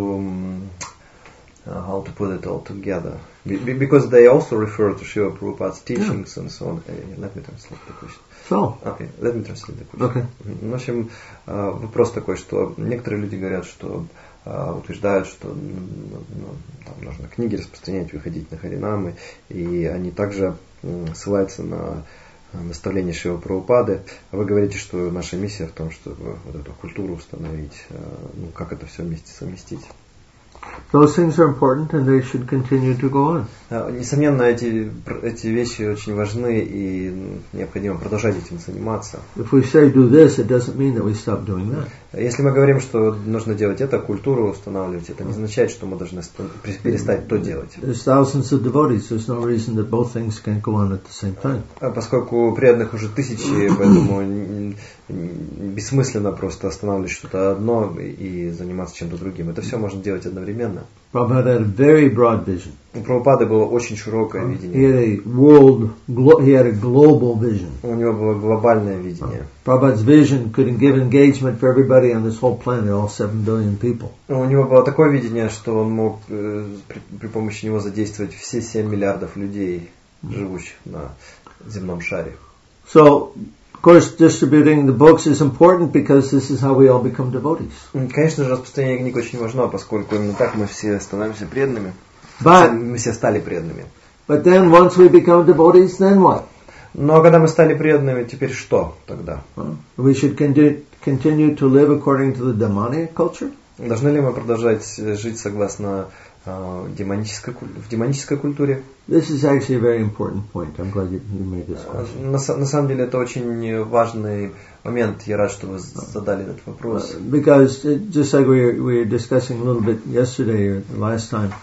[SPEAKER 2] to put it all together? Because they also refer to Srila Prabhupada's teachings and so on. Let me translate the question.
[SPEAKER 1] So.
[SPEAKER 2] Okay, let me translate the question.
[SPEAKER 1] Okay.
[SPEAKER 2] В общем, вопрос такой, что некоторые люди говорят, что утверждают, что там нужно книги распространять, выходить на харинамы, и они также ссылаются на наставление Шрилы Прабхупады. А вы говорите, что наша миссия в том, чтобы вот эту культуру установить, как это все вместе совместить.
[SPEAKER 1] Those things are important and they should continue to go on.
[SPEAKER 2] Несомненно, эти вещи очень важны и необходимо продолжать этим заниматься.
[SPEAKER 1] If we say do this, it doesn't mean that we stop doing that.
[SPEAKER 2] Если мы говорим, что нужно делать это, культуру устанавливать, это не означает, что мы должны перестать то делать.
[SPEAKER 1] There's thousands of devotees. There's no reason that both things can't go on at the same time.
[SPEAKER 2] Поскольку преданных уже тысячи, поэтому бессмысленно просто останавливать что-то одно и заниматься чем-то другим. Это все можно делать одновременно.
[SPEAKER 1] Prabhupada had a very broad vision.
[SPEAKER 2] У Прабхупады было очень широкое видение.
[SPEAKER 1] He had a global vision.
[SPEAKER 2] У него было глобальное видение.
[SPEAKER 1] Prabhupada's vision could give engagement for everybody on this whole planet, all 7 billion people.
[SPEAKER 2] У него было такое видение, что он мог при помощи него задействовать все 7 миллиардов людей, живущих на земном шаре.
[SPEAKER 1] So, of course, distributing the books is important because this is how we all become devotees.
[SPEAKER 2] Конечно же, распространение книг очень важно, поскольку именно так мы все становимся преданными. Мы все стали преданными.
[SPEAKER 1] But then, once we become devotees, then what?
[SPEAKER 2] Но когда мы стали преданными, теперь что тогда?
[SPEAKER 1] We should continue to live according to the demonic culture?
[SPEAKER 2] Должны ли мы продолжать жить согласно в демонической культуре?
[SPEAKER 1] This is actually a very important point. I'm glad you made this question.
[SPEAKER 2] На самом деле это очень важный момент. Я рад, что вы задали этот вопрос.
[SPEAKER 1] Because just like we were discussing a little bit yesterday or last time,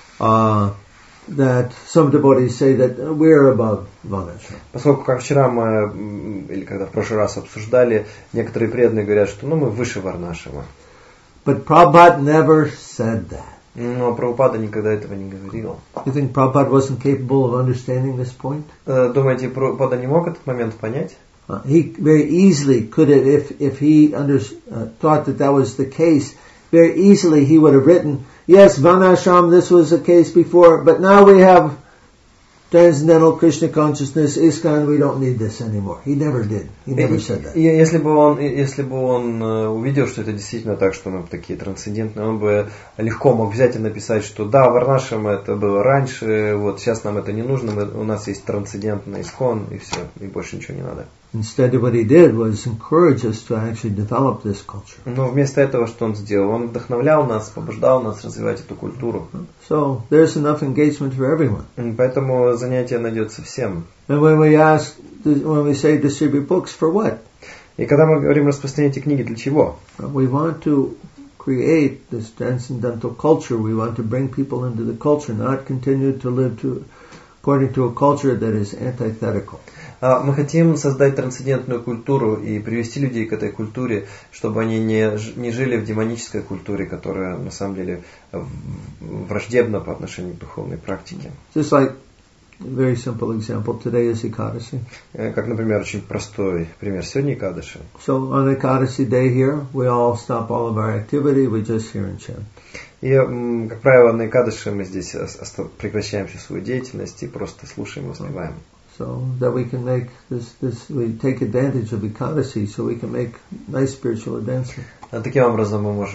[SPEAKER 1] that some devotees say that we're above Varnashram.
[SPEAKER 2] Поскольку, как вчера мы, или когда в прошлый раз обсуждали, некоторые преданные говорят, что мы выше Варнашрама.
[SPEAKER 1] But Prabhupada never said that.
[SPEAKER 2] Но Прабхупада никогда этого не говорил.
[SPEAKER 1] You think Prabhupada wasn't capable of understanding this point?
[SPEAKER 2] Думаете, Прабхупада не мог этот момент понять?
[SPEAKER 1] He very easily could have, if he thought that was the case, very easily he would have written, yes, Varnashram, this was the case before, but now we have Transcendental Krishna Consciousness, ISKCON, we don't need this anymore. He never did. He never said that.
[SPEAKER 2] Если бы он увидел, что это действительно так, что мы такие трансцендентные, он бы легко мог взять и написать, что да, Варнашрам это было раньше, вот сейчас нам это не нужно, у нас есть трансцендентный ISKCON, и все, и больше ничего не надо.
[SPEAKER 1] Instead, what he did was encourage us to actually develop this culture.
[SPEAKER 2] Но вместо этого, что он сделал? Он вдохновлял нас, побуждал нас развивать эту культуру.
[SPEAKER 1] So, there's enough engagement for everyone.
[SPEAKER 2] Поэтому занятие найдется всем.
[SPEAKER 1] And when we say distribute books, for what?
[SPEAKER 2] И когда мы говорим распространять эти книги, для чего?
[SPEAKER 1] We want to create this transcendental culture. We want to bring people into the culture, not continue to live according to a culture that is antithetical.
[SPEAKER 2] Мы хотим создать трансцендентную культуру и привести людей к этой культуре, чтобы они не жили в демонической культуре, которая на самом деле враждебна по отношению к духовной практике.
[SPEAKER 1] Just like a very simple example, today is Ekadasi.
[SPEAKER 2] Как, например, очень простой пример. Сегодня Экадаши.
[SPEAKER 1] So on Ekadasi day here, we all stop all of our activity, we just hear and chant.
[SPEAKER 2] И, как правило, на Экадаши мы здесь прекращаем всю свою деятельность и просто слушаем и воспеваем.
[SPEAKER 1] So that we can make we take advantage of Ekadasi, so we can make nice spiritual advancement.
[SPEAKER 2] Таким образом мы можем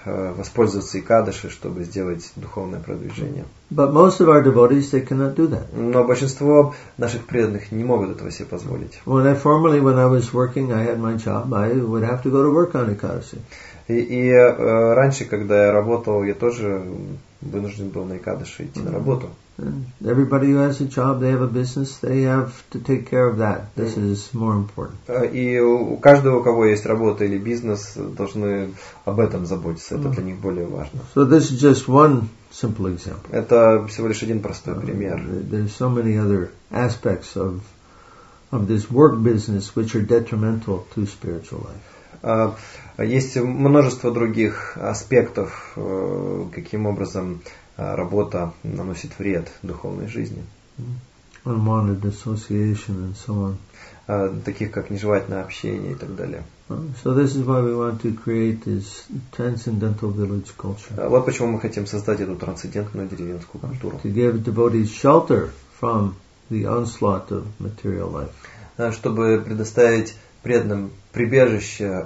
[SPEAKER 2] воспользоваться Экадаши, чтобы сделать духовное продвижение.
[SPEAKER 1] But most of our devotees, they cannot do that.
[SPEAKER 2] Но большинство наших преданных не могут этого себе позволить.
[SPEAKER 1] When I was working, I had my job, I would have to go to work on Ekadasi.
[SPEAKER 2] И раньше, когда я работал, я тоже вынужден был на Экадаши идти на работу.
[SPEAKER 1] And everybody who has a job, they have a business, they have to take care of that. This is more important.
[SPEAKER 2] И у каждого, у кого есть работа или бизнес, должны об этом заботиться. Это для них более важно.
[SPEAKER 1] So this is just one simple example.
[SPEAKER 2] Это всего лишь один простой пример.
[SPEAKER 1] There's so many other aspects of this work business which are detrimental to spiritual life.
[SPEAKER 2] Есть множество других аспектов, каким образом работа наносит вред духовной жизни.
[SPEAKER 1] Unwanted association and so on.
[SPEAKER 2] Таких как нежелательное общение и так далее.
[SPEAKER 1] So this is why we want to create this transcendental village culture.
[SPEAKER 2] Вот почему мы хотим создать эту трансцендентную деревенскую культуру.
[SPEAKER 1] To give devotees shelter from the onslaught of material life.
[SPEAKER 2] Чтобы предоставить преданным прибежище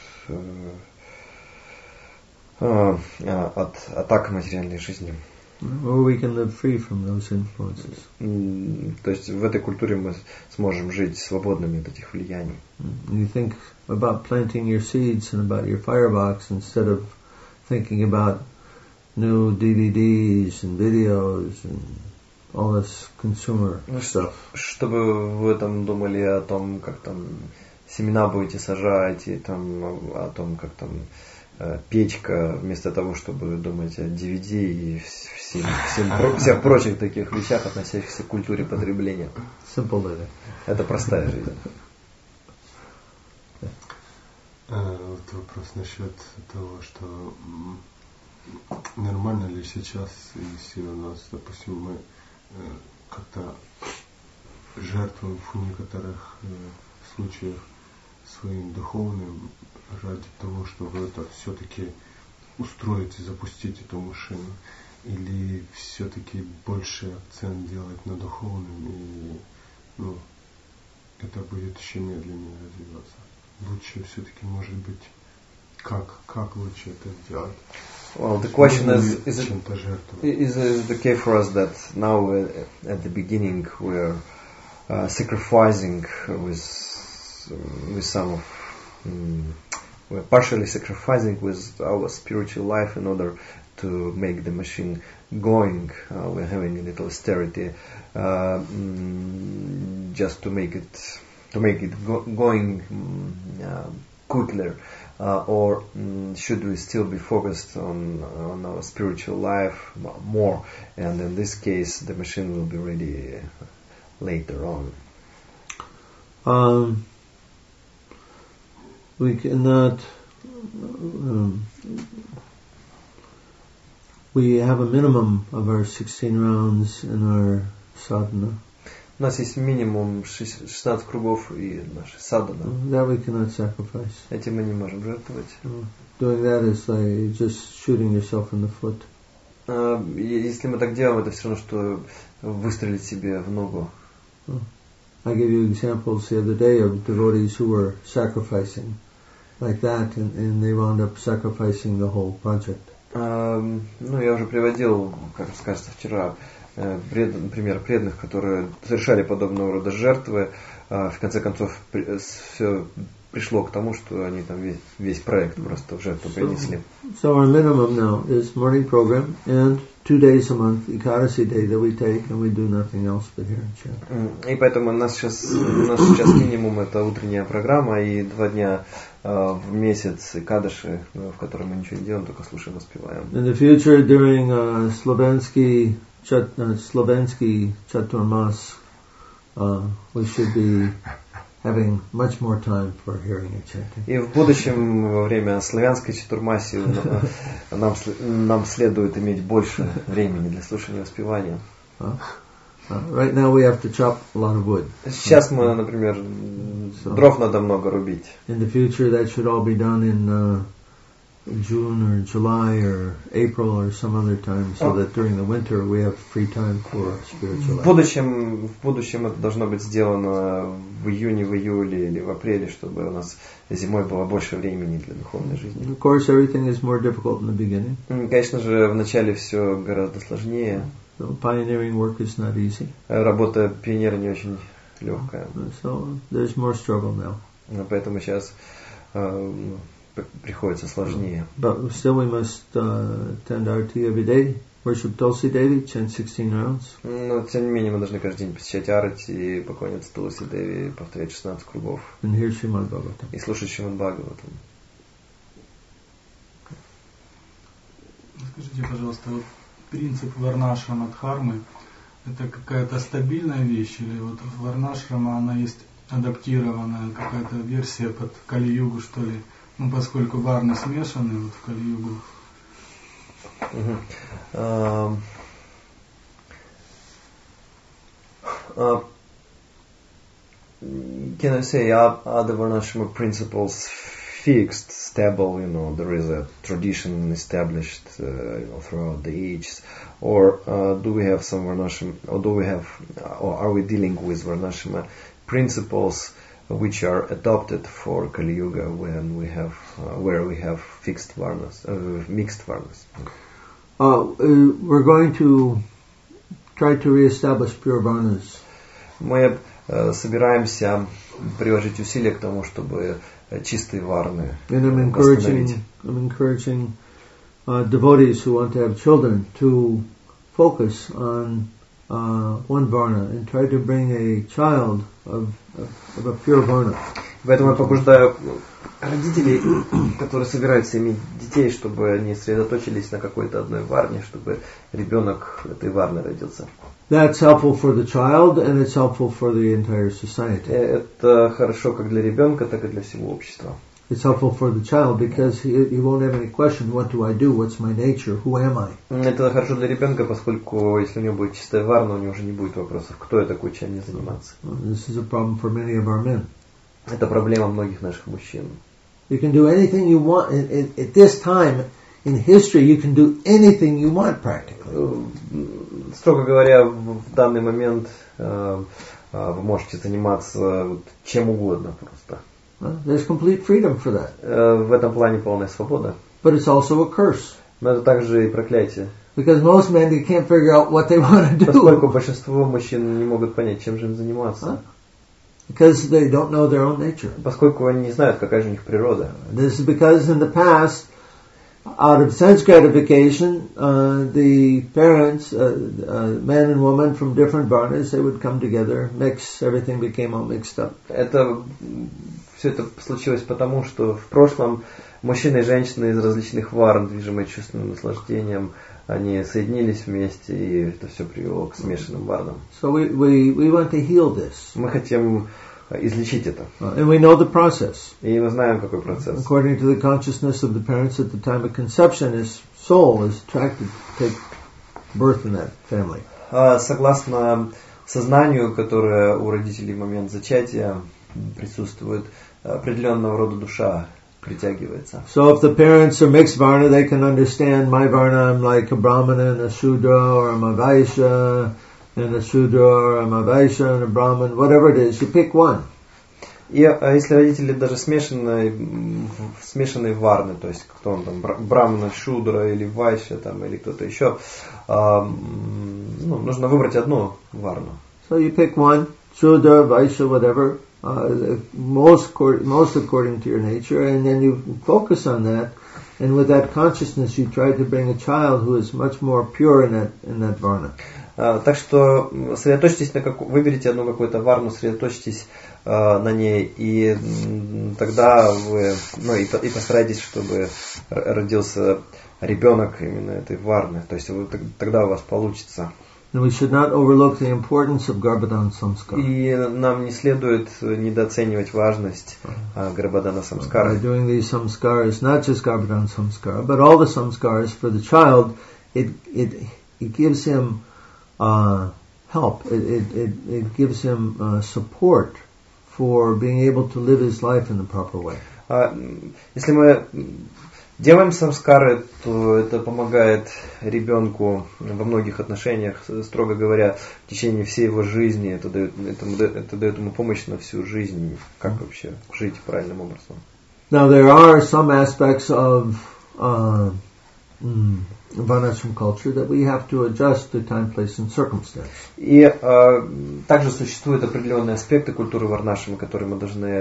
[SPEAKER 2] от атак материальной жизни.
[SPEAKER 1] Or we can live free from those influences.
[SPEAKER 2] То есть в этой культуре мы сможем жить свободными от этих влияний.
[SPEAKER 1] You think about planting your seeds and about your firebox instead of thinking about new DVDs and videos and all this consumer stuff.
[SPEAKER 2] Чтобы вы там думали о том, как там семена будете сажать, и там о том, как там печка, вместо того, чтобы думать о DVD и всех прочих таких вещах, относящихся к культуре потребления.
[SPEAKER 1] Simple living.
[SPEAKER 2] Это простая жизнь.
[SPEAKER 4] Вот вопрос насчет того, что нормально ли сейчас, если у нас, допустим, мы как-то жертвуем в некоторых случаях своим духовным ради того, чтобы это все-таки устроить и запустить эту машину, или все-таки больше акцент делать на духовном, и это будет еще медленнее развиваться. Лучше все-таки, может быть, как лучше это сделать?
[SPEAKER 2] Well, the question is it okay for us that now at the beginning we're sacrificing with some of we're partially sacrificing with our spiritual life in order to make the machine going. We're having a little austerity just to make it going quicker. Or should we still be focused on our spiritual life more? And in this case, the machine will be ready later on.
[SPEAKER 1] We cannot. We have a minimum of our 16 rounds in our sadhana.
[SPEAKER 2] У нас есть минимум 16 кругов и наша садхана.
[SPEAKER 1] That we cannot sacrifice.
[SPEAKER 2] Этим мы не можем жертвовать.
[SPEAKER 1] Doing that is like just shooting yourself in the foot.
[SPEAKER 2] Если мы так делаем, это все равно, что выстрелить себе в ногу.
[SPEAKER 1] I gave you examples the other day of devotees who were sacrificing like that, and they wound up sacrificing the whole project.
[SPEAKER 2] Я уже приводил, как кажется, вчера, пример преданных, которые совершали подобного рода жертвы. В конце концов, все пришло к тому, что они там весь проект просто в жертву принесли.
[SPEAKER 1] So our minimum now is morning program and 2 days a month, Ekadasi day that we take, and we do nothing else but hear and chant.
[SPEAKER 2] И поэтому у нас сейчас минимум это утренняя программа и 2 дня в месяц Экадаши, в котором мы ничего не делаем, только слушаем, воспеваем.
[SPEAKER 1] In the future, during Slovensky Chaturmas, we should be having much more time for hearing and chanting.
[SPEAKER 2] И в будущем, во время славянской чатурмаси, нам следует иметь больше времени для слушания и воспевания.
[SPEAKER 1] Right now we have to chop a lot of wood.
[SPEAKER 2] Сейчас мы, например, дров надо много рубить.
[SPEAKER 1] In the future, that should all be done June or July or April or some other time, so that during the winter we have free time for spiritual
[SPEAKER 2] В будущем это должно быть сделано в июне, в июле или в апреле, чтобы у нас зимой было больше времени для духовной жизни.
[SPEAKER 1] Of course, everything is more difficult in the beginning.
[SPEAKER 2] Конечно же, в начале все гораздо сложнее.
[SPEAKER 1] So pioneering work is not easy.
[SPEAKER 2] Работа пионера не очень легкая.
[SPEAKER 1] So there's more struggle now.
[SPEAKER 2] Поэтому сейчас приходится сложнее.
[SPEAKER 1] But still we must attend arati every day, worship Tulsi Devi, chant 16 rounds.
[SPEAKER 2] Но тем не менее мы должны каждый день посещать арати и поклоняться Тулси Деви, повторять 16 кругов.
[SPEAKER 1] And hear Srimad Bhagavatam.
[SPEAKER 2] И слушать Шримад Бхагаватам.
[SPEAKER 5] Скажите, пожалуйста, вот принцип варнашрама дхармы это какая-то стабильная вещь или вот варнашрама она есть адаптированная какая-то версия под Кали-югу, что ли? Ну, поскольку варны смешаны вот в Кали-югу.
[SPEAKER 2] Can I say, are the Varnashrama principles fixed, stable? There is a tradition established, throughout the ages, or do we have some Varnashrama, or are we dealing with Varnashrama principles which are adopted for Kali Yuga when we have, where we have fixed Varnas, mixed Varnas?
[SPEAKER 1] We're going to try to reestablish pure Varnas.
[SPEAKER 2] Мы собираемся приложить усилия к тому, чтобы чистые варны восстановить.
[SPEAKER 1] I'm encouraging devotees who want to have children to focus on one varna and try to bring a child of a pure varna.
[SPEAKER 2] Поэтому я побуждаю родителей, которые собираются иметь детей, чтобы они сосредоточились на какой-то одной варне, чтобы ребенок этой варны родился.
[SPEAKER 1] That's helpful for the child and it's helpful for the entire society.
[SPEAKER 2] Это хорошо как для ребенка, так и для всего общества.
[SPEAKER 1] It's helpful for the child because he won't have any question, what do I do, what's my nature, who am I?
[SPEAKER 2] Это хорошо для ребенка, поскольку если у него будет чистая варна, у него уже не будет вопросов, кто я такой, чем мне заниматься.
[SPEAKER 1] This is a problem for many of our men.
[SPEAKER 2] Это проблема многих наших мужчин.
[SPEAKER 1] You can do anything you want at this time in history. You can do anything you want practically.
[SPEAKER 2] Строго говоря, в данный момент вы можете заниматься чем угодно просто.
[SPEAKER 1] There's complete freedom for that.
[SPEAKER 2] В этом плане полная свобода.
[SPEAKER 1] But it's also a curse.
[SPEAKER 2] Но это также и проклятие.
[SPEAKER 1] Because most men, they can't figure out what they want to do.
[SPEAKER 2] Поскольку большинство мужчин не могут понять, чем же им заниматься.
[SPEAKER 1] Because they don't know their own nature.
[SPEAKER 2] Поскольку они не знают, какая же у них природа.
[SPEAKER 1] This is because in the past, out of sense gratification, the parents, man and woman from different varnas, they would come together, mix, everything became all mixed up.
[SPEAKER 2] Все это случилось потому, что в прошлом мужчины и женщины из различных варн, движимые чувственным наслаждением, они соединились вместе, и это все привело к смешанным варнам.
[SPEAKER 1] So we want to heal this.
[SPEAKER 2] Мы хотим излечить это.
[SPEAKER 1] And we know the process.
[SPEAKER 2] И мы знаем, какой процесс.
[SPEAKER 1] According to the consciousness of the parents at the time of conception, his soul is attracted to take birth in that family.
[SPEAKER 2] Согласно сознанию, которое у родителей в момент зачатия присутствует, определенного рода душа притягивается.
[SPEAKER 1] So if the parents are mixed varna, they can understand my varna, I'm like a brahmana and a shudra, or I'm a vaishya and a shudra, or I'm a vaishya and a brahman, whatever it is, you pick one.
[SPEAKER 2] И если родители даже смешанные варны, то есть кто он там, брамана, шудра или вайшя там, или кто-то еще, нужно выбрать одну варну.
[SPEAKER 1] So you pick one, shudra, vaishya, whatever. Most according to your nature, and then you focus on that, and with that consciousness you try to bring a child who is much more pure in that varna.
[SPEAKER 2] Так что сосредоточьтесь выберите одну какую-то варну, сосредоточьтесь на ней, и тогда вы, и постарайтесь, чтобы родился ребенок именно этой варны, то есть тогда у вас получится.
[SPEAKER 1] And we should not overlook the importance of Garbhadan Samskara.
[SPEAKER 2] И нам не следует недооценивать важность Garbhadana Samskara.
[SPEAKER 1] By doing these samskaras, not just Garbhadan Samskara, but all the samskaras for the child, it gives him help. It gives him support for being able to live his life in the proper way.
[SPEAKER 2] Если мы делаем самскары, то это помогает ребенку во многих отношениях, строго говоря, в течение всей его жизни. Это дает ему помощь на всю жизнь, как вообще жить правильным образом.
[SPEAKER 1] Now there are some aspects of Varnashram culture that we have to adjust to time, place and circumstance.
[SPEAKER 2] И также существуют определенные аспекты культуры варнашрама, которые мы должны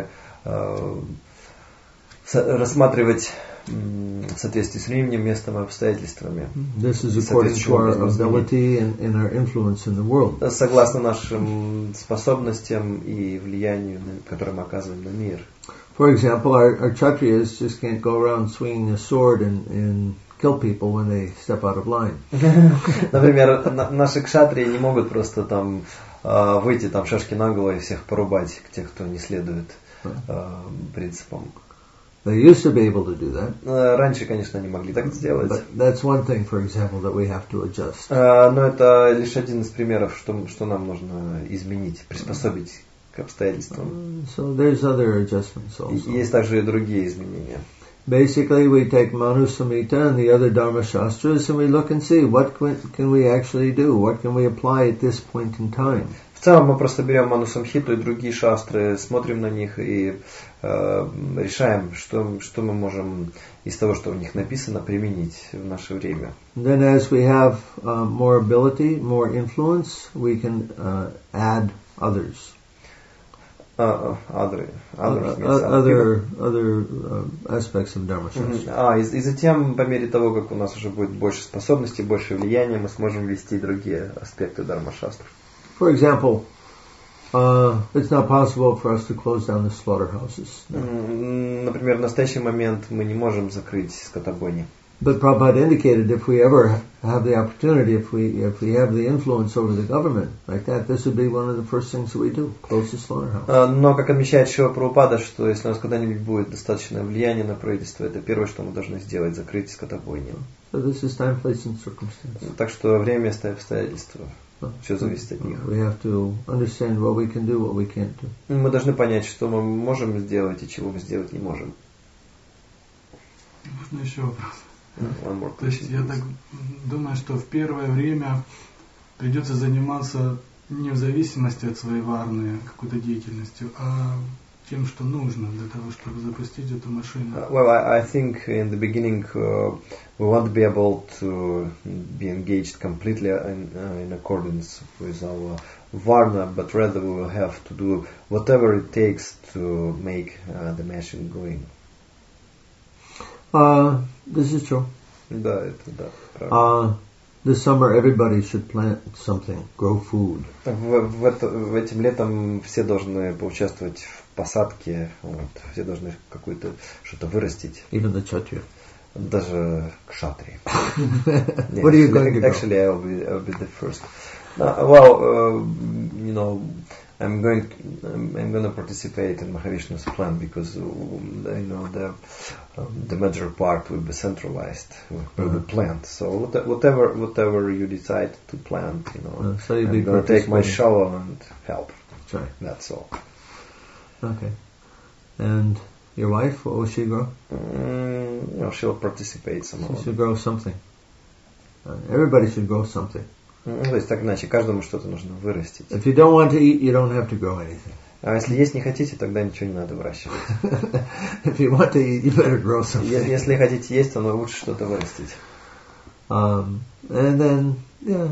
[SPEAKER 2] рассматривать в соответствии с временем, местом и обстоятельствами.
[SPEAKER 1] This is according to our ability and our influence in the world.
[SPEAKER 2] Согласно нашим способностям и влиянию, которое мы оказываем на мир.
[SPEAKER 1] For example, our Kshatriyas just can't go around swinging a sword and kill people when they step out of line.
[SPEAKER 2] Например, наши кшатрии не могут просто там выйти там шашки наголо и всех порубать, тех, кто не следует принципам.
[SPEAKER 1] They used to be able to do that.
[SPEAKER 2] Раньше, конечно, они могли так сделать.
[SPEAKER 1] But that's one thing, for example, that we have to adjust.
[SPEAKER 2] Но это лишь один из примеров, что нам нужно изменить, приспособить к обстоятельствам.
[SPEAKER 1] So there's other adjustments also.
[SPEAKER 2] Есть также и другие изменения.
[SPEAKER 1] Basically, we take Manu Samhita and the other Dharma Shastras and we look and see what can we actually do, what can we apply at this point in time.
[SPEAKER 2] В целом мы просто берем Ману Самхиту и другие шастры, смотрим на них и решаем, что мы можем из того, что в них написано, применить в наше время.
[SPEAKER 1] Then as we have more ability, more influence, we can add others.
[SPEAKER 2] Other
[SPEAKER 1] aspects of Dharma Shastra.
[SPEAKER 2] И затем, по мере того, как у нас уже будет больше способностей, больше влияния, мы сможем ввести другие аспекты Дharma Shastra.
[SPEAKER 1] For example, it's not possible for us to close down the slaughterhouses.
[SPEAKER 2] Например, в настоящий момент мы не можем закрыть скотобойни.
[SPEAKER 1] But Prabhupada indicated if we ever have the opportunity, if we have the influence over the government like that, this would be one of the first things that we do, close the slaughterhouse.
[SPEAKER 2] Но, как отмечает Шрила Прабхупада, что если у нас когда-нибудь будет достаточное влияние на правительство, это первое, что мы должны сделать, закрыть скотобойни.
[SPEAKER 1] So this is time, place and circumstance.
[SPEAKER 2] Так что время, место и обстоятельства. Все зависит от них.
[SPEAKER 1] We have to understand what we can do, what we can't do.
[SPEAKER 2] Мы должны понять, что мы можем сделать и чего мы сделать не можем.
[SPEAKER 5] Можно еще вопрос?
[SPEAKER 2] То
[SPEAKER 5] есть я так думаю, что в первое время придется заниматься не в зависимости от своей варны какой-то деятельностью, а тем, что нужно для того, чтобы запустить эту машину.
[SPEAKER 2] Well, I think in the beginning we won't be able to be engaged completely in accordance with our varna, but rather we will have to do whatever it takes to make the machine going.
[SPEAKER 1] This is true.
[SPEAKER 2] Да, это правильно.
[SPEAKER 1] This summer everybody should plant something, grow food.
[SPEAKER 2] Этим летом все должны поучаствовать в посадке, все должны что-то вырастить.
[SPEAKER 1] Even the Kshatriya.
[SPEAKER 2] Даже кшатри.
[SPEAKER 1] What are you going to do?
[SPEAKER 2] Actually, I'll be the first. Well, I'm going to participate in Mahavishnu's plan because the major part will be centralized, will be planned. So whatever you decide to plant,
[SPEAKER 1] so I'm
[SPEAKER 2] going to take my shovel and help.
[SPEAKER 1] That's right.
[SPEAKER 2] That's all.
[SPEAKER 1] Okay. And your wife, what will she grow?
[SPEAKER 2] She'll participate somehow.
[SPEAKER 1] She should grow something. Everybody should grow something.
[SPEAKER 2] То есть так иначе, каждому что-то нужно вырастить.
[SPEAKER 1] If you don't want to eat, you don't have to grow anything.
[SPEAKER 2] А если есть не хотите, тогда ничего не надо выращивать.
[SPEAKER 1] If you want to eat, you better grow something.
[SPEAKER 2] Если хотите есть, то лучше что-то вырастить.
[SPEAKER 1] And then, yeah,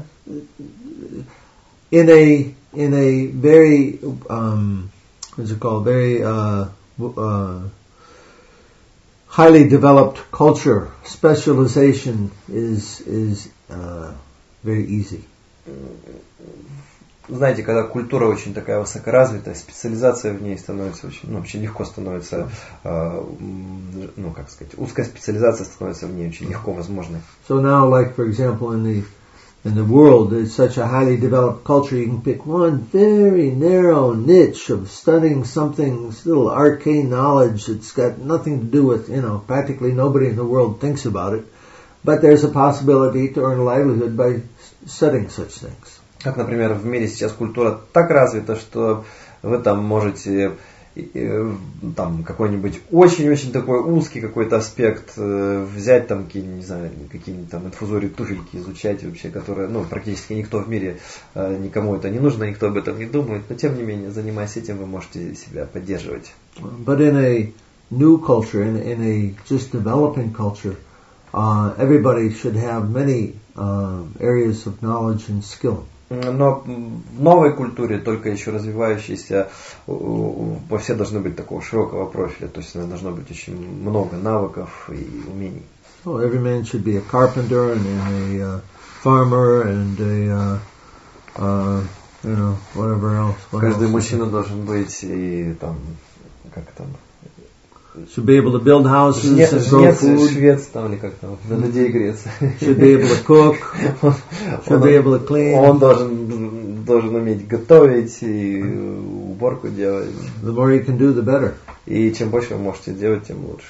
[SPEAKER 1] in a very what's it called? Very highly developed culture, specialization is very easy.
[SPEAKER 2] Знаете, когда культура очень такая высокоразвитая, специализация в ней становится очень легко становится, узкая специализация становится в ней очень легко возможной.
[SPEAKER 1] So now, like for example, in the world, there's such a highly developed culture. You can pick one very narrow niche of studying something, little arcane knowledge that's got nothing to do with, practically nobody in the world thinks about it. But there's a possibility to earn a livelihood by studying such things.
[SPEAKER 2] Как, например, в мире сейчас культура так развита, что вы там можете там какой-нибудь очень-очень такой узкий какой-то аспект, взять там какие-нибудь там инфузории, туфельки изучать вообще, которые, практически никто в мире, никому это не нужно, никто об этом не думает, но тем не менее, занимаясь этим, вы можете себя поддерживать.
[SPEAKER 1] But in a new culture, in a just developing culture, everybody should have many areas of knowledge and skill.
[SPEAKER 2] Но в новой культуре, только еще развивающейся, все должны быть такого широкого профиля, то есть должно быть очень много навыков и умений.
[SPEAKER 1] So every man should be a carpenter and a farmer and a whatever else.
[SPEAKER 2] Каждый мужчина должен быть и там, как там,
[SPEAKER 1] should be able to build houses and grow food.
[SPEAKER 2] Швец там или как там, на людей греться.
[SPEAKER 1] Should be able to cook. Should be able to clean.
[SPEAKER 2] Он должен уметь готовить и уборку делать.
[SPEAKER 1] The more you can do, the better.
[SPEAKER 2] И чем больше вы можете делать, тем лучше.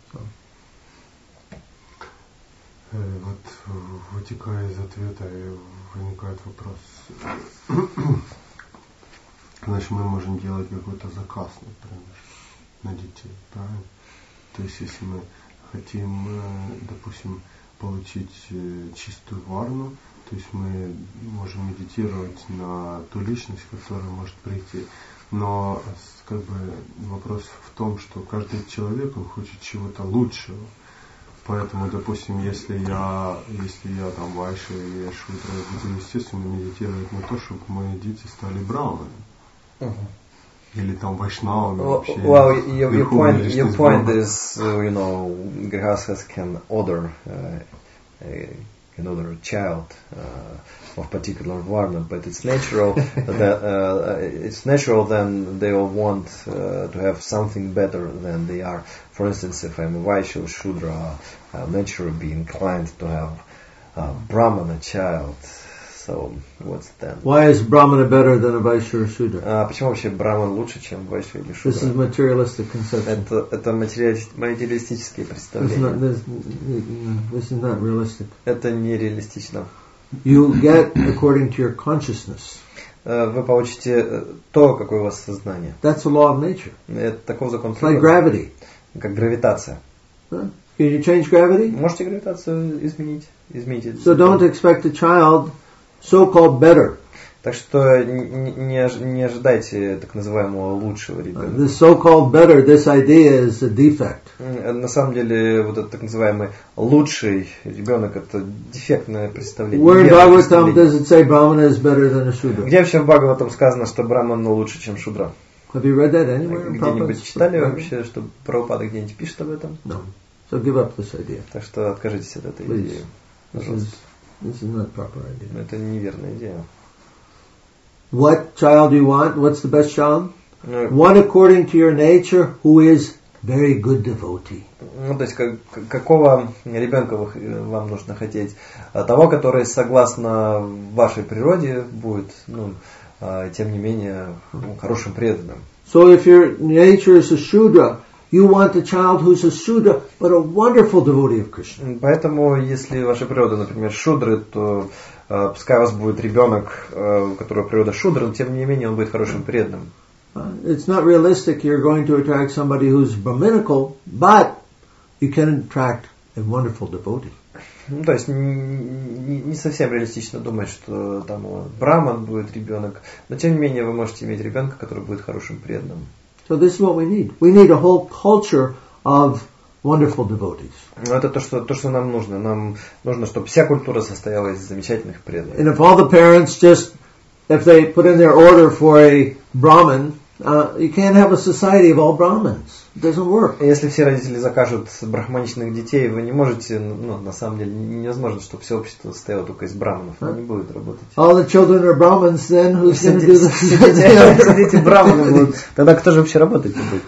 [SPEAKER 4] Вот вытекая из ответа возникает вопрос. Значит, мы можем делать какой-то заказ, например, на детей, правильно? То есть, если мы хотим, допустим, получить чистую варну, то есть мы можем медитировать на ту личность, которая может прийти. Но как бы вопрос в том, что каждый человек, он хочет чего-то лучшего. Поэтому, допустим, если я там вайша или я шудра, буду, естественно, медитировать на то, чтобы мои дети стали браманами. Или там вайшнавами вообще.
[SPEAKER 2] Well, your point is, grihasthas can order a child of particular varna, but it's natural then they all want to have something better than they are. For instance, if I'm a Vaishya or Shudra, I'll naturally be inclined to have a Brahmana child. So, what's then?
[SPEAKER 1] Why is Brahmana better than a Vaishya or Shudra?
[SPEAKER 2] Почему вообще Брахман лучше, чем Вайшья или Шудра?
[SPEAKER 1] This is materialistic conception.
[SPEAKER 2] Это материалистические представления.
[SPEAKER 1] This is not realistic.
[SPEAKER 2] Это нереалистично.
[SPEAKER 1] You get according to your consciousness.
[SPEAKER 2] Вы получите то, какое у вас сознание.
[SPEAKER 1] That's the law of nature.
[SPEAKER 2] Это такой закон
[SPEAKER 1] природы. Like gravity.
[SPEAKER 2] Как гравитация.
[SPEAKER 1] Can you change gravity?
[SPEAKER 2] Можете гравитацию изменить? Измените.
[SPEAKER 1] So don't expect a child so-called better.
[SPEAKER 2] Так что не ожидайте так называемого лучшего ребенка.
[SPEAKER 1] This so-called better, this idea is a defect.
[SPEAKER 2] На самом деле, вот этот так называемый лучший ребенок, это дефектное представление.
[SPEAKER 1] Where in Bhagavatam does it say Brahmana is better than a Shudra?
[SPEAKER 2] Где вообще в Бхагаватам сказано, что Брахман лучше, чем Шудра?
[SPEAKER 1] Have you read that anywhere?
[SPEAKER 2] Где-нибудь читали вообще, что Прабхупада где-нибудь пишет об этом?
[SPEAKER 1] No. So give up this idea.
[SPEAKER 2] Так что откажитесь от этой идеи.
[SPEAKER 1] This is not proper idea.
[SPEAKER 2] Это неверная идея.
[SPEAKER 1] What child do you want? What's the best child? One according to your nature, who is very good devotee.
[SPEAKER 2] То есть, какого ребенка вам нужно хотеть? Того, который согласно вашей природе будет, тем не менее, хорошим преданным.
[SPEAKER 1] So if your nature is a Shudra, you want a child who's a Shudra, but a wonderful devotee of Krishna.
[SPEAKER 2] Поэтому, если ваша природа, например, Шудры, то пускай у вас будет ребенок, у которого природа Шудра, но тем не менее он будет хорошим преданным.
[SPEAKER 1] It's not realistic you're going to attract somebody who's Brahminical, but you can attract a wonderful devotee.
[SPEAKER 2] То есть не совсем реалистично думать, что там Брахман будет ребенок, но тем не менее вы можете иметь ребенка, который будет хорошим преданным.
[SPEAKER 1] So this is what we need. We need a whole culture of wonderful devotees.
[SPEAKER 2] Это то, что нам нужно. Нам нужно, чтобы вся культура состояла из замечательных преданных.
[SPEAKER 1] And if all the parents if they put in their order for a Brahmin, you can't have a society of all Brahmins. It doesn't work.
[SPEAKER 2] Если все родители закажут брахманичных детей, вы не можете, на самом деле, невозможно, чтобы все общество состояло только из браманов. Это не будет работать.
[SPEAKER 1] All the children are Brahmins, then who's going to do this?
[SPEAKER 2] Все дети браманы будут. Тогда кто же вообще работать будет?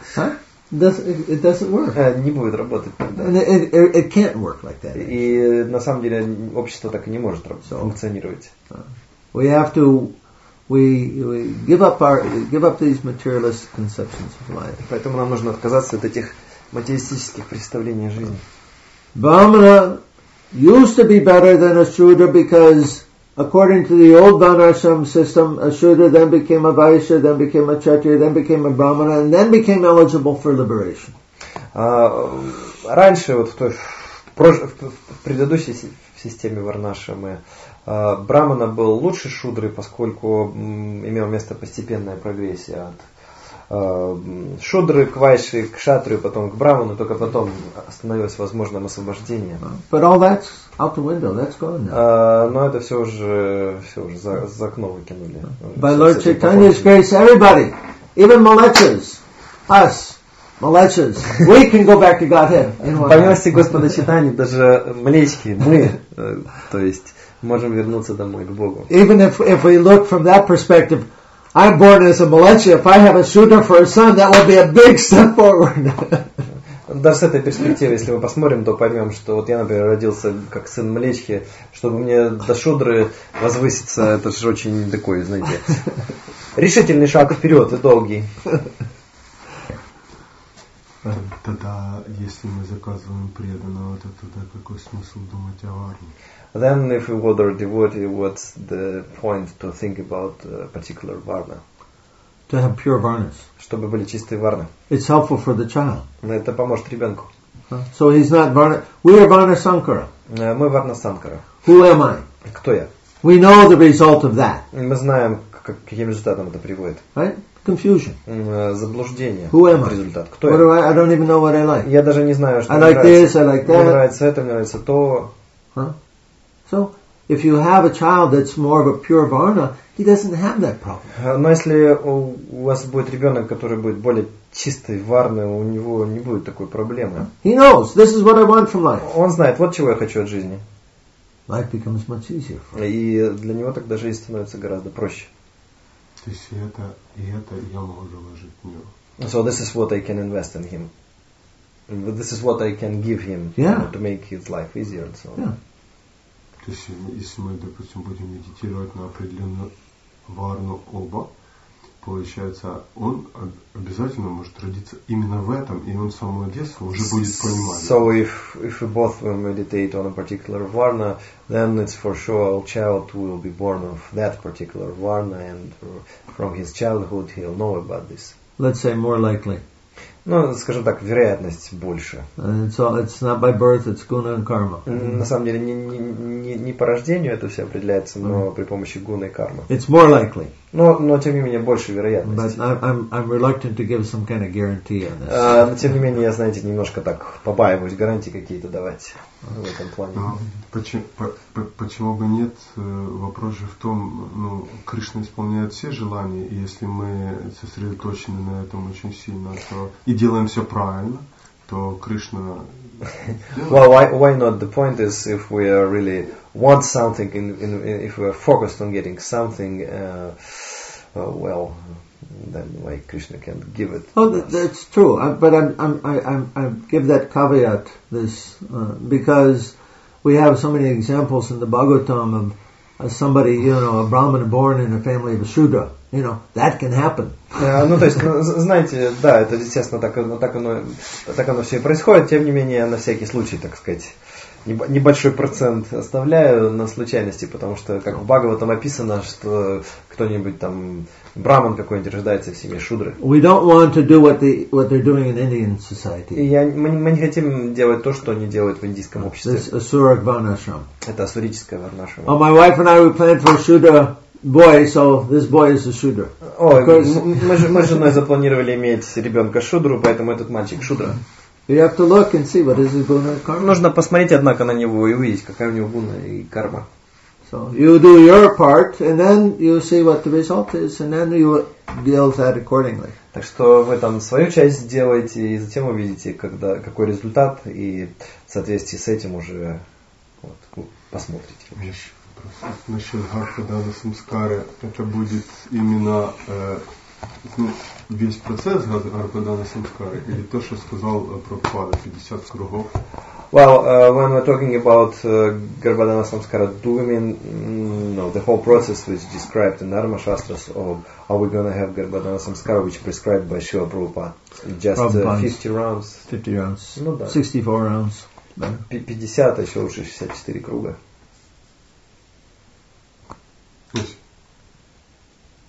[SPEAKER 1] It doesn't work.
[SPEAKER 2] Не будет работать тогда.
[SPEAKER 1] It can't work like that.
[SPEAKER 2] И на самом деле общество так и не может функционировать.
[SPEAKER 1] We have to we give up these materialist conceptions of life.
[SPEAKER 2] Поэтому нам нужно отказаться от этих материалистических представлений о жизни.
[SPEAKER 1] Brahmana used to be better than a Shudra because according to the old Varnashram system, a Shudra then became a Vaishya, then became a Kshatriya, then became a Brahmana, and then became eligible for liberation.
[SPEAKER 2] Раньше, вот в предыдущей системе Варнашрамы, Брамана был лучше Шудры, поскольку имела место постепенная прогрессия от Шудры к Вайши, к Кшатрию, потом к Браману, только потом становилось возможным освобождение.
[SPEAKER 1] But all that's out the window, that's gone now.
[SPEAKER 2] Но это все уже за окно выкинули.
[SPEAKER 1] By Lord Chaitanya's grace, everybody, even Malechas, us, Malechas, we can go back to Godhead.
[SPEAKER 2] По милости Господа Чайтаньи, даже млечки, мы, то есть, можем вернуться домой к Богу.
[SPEAKER 1] Even if we look from that perspective, I'm born as a Malecha. If I have a Shudra for a son, that will be a big step forward.
[SPEAKER 2] Даже с этой перспективы, если мы посмотрим, то поймем, что вот я, например, родился как сын Млечхи, чтобы мне до Шудры возвыситься, это же очень такой, знаете, решительный шаг вперед и долгий.
[SPEAKER 4] Тогда, если мы заказываем преданного, то тогда какой смысл думать о варне?
[SPEAKER 2] Then, if we order a devotee, what's the point to think about a particular varna?
[SPEAKER 1] To have pure varnas.
[SPEAKER 2] Чтобы были чистые варны.
[SPEAKER 1] It's helpful for the child.
[SPEAKER 2] Это поможет ребенку.
[SPEAKER 1] So he's not varna. We are varna sankara.
[SPEAKER 2] Мы варна санкара.
[SPEAKER 1] Who am I?
[SPEAKER 2] Кто я?
[SPEAKER 1] We know the result of that.
[SPEAKER 2] Мы знаем, каким результатом это приводит.
[SPEAKER 1] Right? Confusion.
[SPEAKER 2] Заблуждение.
[SPEAKER 1] Who am I?
[SPEAKER 2] Результат. Кто
[SPEAKER 1] What
[SPEAKER 2] я?
[SPEAKER 1] do I don't even know what I like.
[SPEAKER 2] Я даже не знаю, что
[SPEAKER 1] I
[SPEAKER 2] мне
[SPEAKER 1] like
[SPEAKER 2] нравится.
[SPEAKER 1] this, I like
[SPEAKER 2] Мне
[SPEAKER 1] that.
[SPEAKER 2] нравится это, мне нравится то.
[SPEAKER 1] So, if you have a child that's more of a pure varna, he doesn't have that problem.
[SPEAKER 2] Но если у вас будет ребенок, который будет более чистой варны, у него не будет такой проблемы.
[SPEAKER 1] He knows, this is what I want from life.
[SPEAKER 2] Он знает, вот чего я хочу от жизни.
[SPEAKER 1] Life becomes much easier for him.
[SPEAKER 2] И для него тогда жизнь становится гораздо проще.
[SPEAKER 4] То есть и это я могу заложить в него.
[SPEAKER 2] So this is what I can invest in him. This is what I can give him to make his life easier and so on.
[SPEAKER 1] Yeah.
[SPEAKER 4] То есть, если мы, допустим, будем медитировать на определенную варну оба, получается, он обязательно может родиться именно в этом, и он с самого детства уже будет понимать.
[SPEAKER 2] So if we both will meditate on a particular varna, then it's for sure our child will be born of that particular varna, and from his childhood he'll know about this.
[SPEAKER 1] Let's say more likely.
[SPEAKER 2] Ну, скажем так, вероятность больше.
[SPEAKER 1] It's not by birth, it's guna and karma.
[SPEAKER 2] На самом деле не по рождению это все определяется, но при помощи гуны и кармы.
[SPEAKER 1] It's more likely.
[SPEAKER 2] Но тем не менее больше вероятность.
[SPEAKER 1] But I'm reluctant to give some kind of guarantee on this.
[SPEAKER 2] Но тем не менее я, знаете, немножко так побаиваюсь гарантии какие-то давать в этом плане.
[SPEAKER 4] Почему бы нет? Вопрос же в том, Кришна исполняет все желания, и если мы сосредоточены на этом очень сильно, то и делаем все правильно, то Кришна...
[SPEAKER 2] Well, why not? The point is, if we really want something, if we are focused on getting something, well, then why Krishna can't give it?
[SPEAKER 1] Oh, that's true. But I give that caveat because we have so many examples in the Bhagavatam of somebody, a Brahmana born in a family of a Shudra. That can happen.
[SPEAKER 2] Ну, то есть, знаете, да, это, естественно, так оно все и происходит. Тем не менее, на всякий случай, так сказать, небольшой процент оставляю на случайности, потому что, как в Бхагаватам описано, что кто-нибудь там, браман какой-нибудь рождается в семье шудры.
[SPEAKER 1] We don't want to do what they're doing in Indian society.
[SPEAKER 2] И мы не хотим делать то, что они делают в индийском обществе.
[SPEAKER 1] This Asurak Varnashram.
[SPEAKER 2] Это асурическое варнашрама.
[SPEAKER 1] Oh, my wife and I, we planned for a Shudra boy, so this boy is a Shudra.
[SPEAKER 2] Ой, мы с женой запланировали иметь ребенка шудру, поэтому этот мальчик шудра.
[SPEAKER 1] You have to look and see what is his guna and karma.
[SPEAKER 2] Нужно посмотреть, однако, на него и увидеть, какая у него гуна и карма.
[SPEAKER 1] So you do your part, and then you see what the result is, and then you deal with that accordingly.
[SPEAKER 2] Так что вы там свою часть сделаете, и затем увидите, какой результат, и в соответствии с этим уже посмотрите.
[SPEAKER 4] Насчет Гархадана Самскары, это будет именно весь процесс Гархадана Самскары, или то, что сказал Прабхупада, 50 кругов?
[SPEAKER 2] Well, when we're talking about Garbhadana Samskara, do we mean the whole process which is described in Dharma Shastras, or are we going to have Garbhadana Samskara which is prescribed by Srila Prabhupada? Just 50 rounds?
[SPEAKER 1] 50 rounds.
[SPEAKER 2] Ну да.
[SPEAKER 1] 64 rounds.
[SPEAKER 2] 50, а еще лучше 64 круга.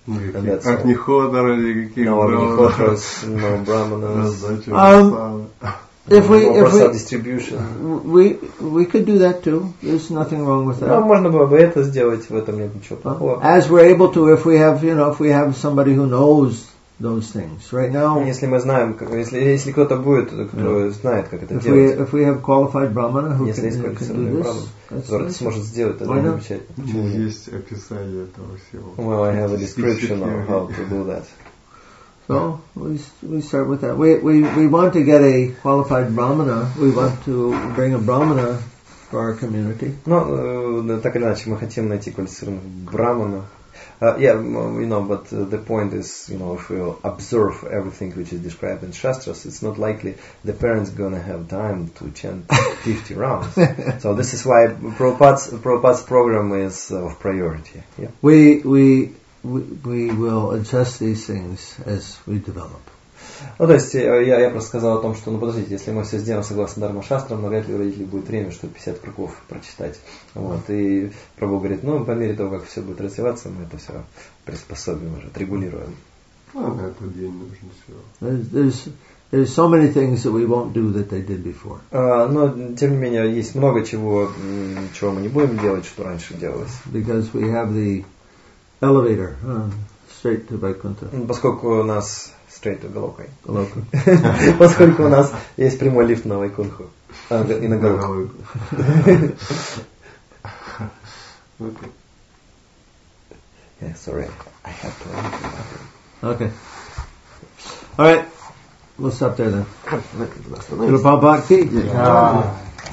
[SPEAKER 2] And that's
[SPEAKER 4] Агнихотра, никаких
[SPEAKER 2] no Agnihothras, no Brahmanas,
[SPEAKER 1] If
[SPEAKER 2] prasad distribution.
[SPEAKER 1] we could do that too. There's nothing wrong with
[SPEAKER 2] Ну,
[SPEAKER 1] that.
[SPEAKER 2] можно было бы это сделать, в этом нет ничего плохого.
[SPEAKER 1] As we're able to, if we have somebody who knows those things. Right now,
[SPEAKER 2] Если мы знаем, если кто-то будет, кто знает, как это делать,
[SPEAKER 1] if we have qualified brahmana who
[SPEAKER 2] если есть
[SPEAKER 1] can do
[SPEAKER 2] квалифицированный
[SPEAKER 1] this,
[SPEAKER 2] браман, который это сможет сделать, тогда
[SPEAKER 1] Why not?
[SPEAKER 2] замечательно.
[SPEAKER 4] Есть описание этого всего.
[SPEAKER 2] Well, I have a description of how to do that.
[SPEAKER 1] so we start with that. We want to get a qualified brahmana. We want to bring a brahmana for our community.
[SPEAKER 2] Но так или иначе, мы хотим найти квалифицированных браманов. Yeah, but the point is, if we observe everything which is described in Shastras, it's not likely the parents gonna have time to chant 50 rounds. So this is why Prabhupada's program is of priority. Yeah.
[SPEAKER 1] We will adjust these things as we develop.
[SPEAKER 2] Ну, то есть, я просто сказал о том, что, подождите, если мы все сделаем согласно Дharma Шастрам, навряд ли у родителей будет время, чтобы 50 кругов прочитать. Вот. И Прабху говорит, по мере того, как все будет развиваться, мы это все приспособим уже, отрегулируем.
[SPEAKER 4] На этот день нужно все.
[SPEAKER 1] There's so many things that we won't do that they did before.
[SPEAKER 2] Но, тем не менее, есть много чего мы не будем делать, что раньше делалось.
[SPEAKER 1] Because we have the elevator straight to Vaikuntha.
[SPEAKER 2] Поскольку у нас straight to Галокай. Поскольку у нас есть прямой лифт на Вайкунху. И на Галоку. Yeah, sorry. I have to run to the bathroom.
[SPEAKER 1] Okay. All right. We'll stop there then. Prabhupada ki.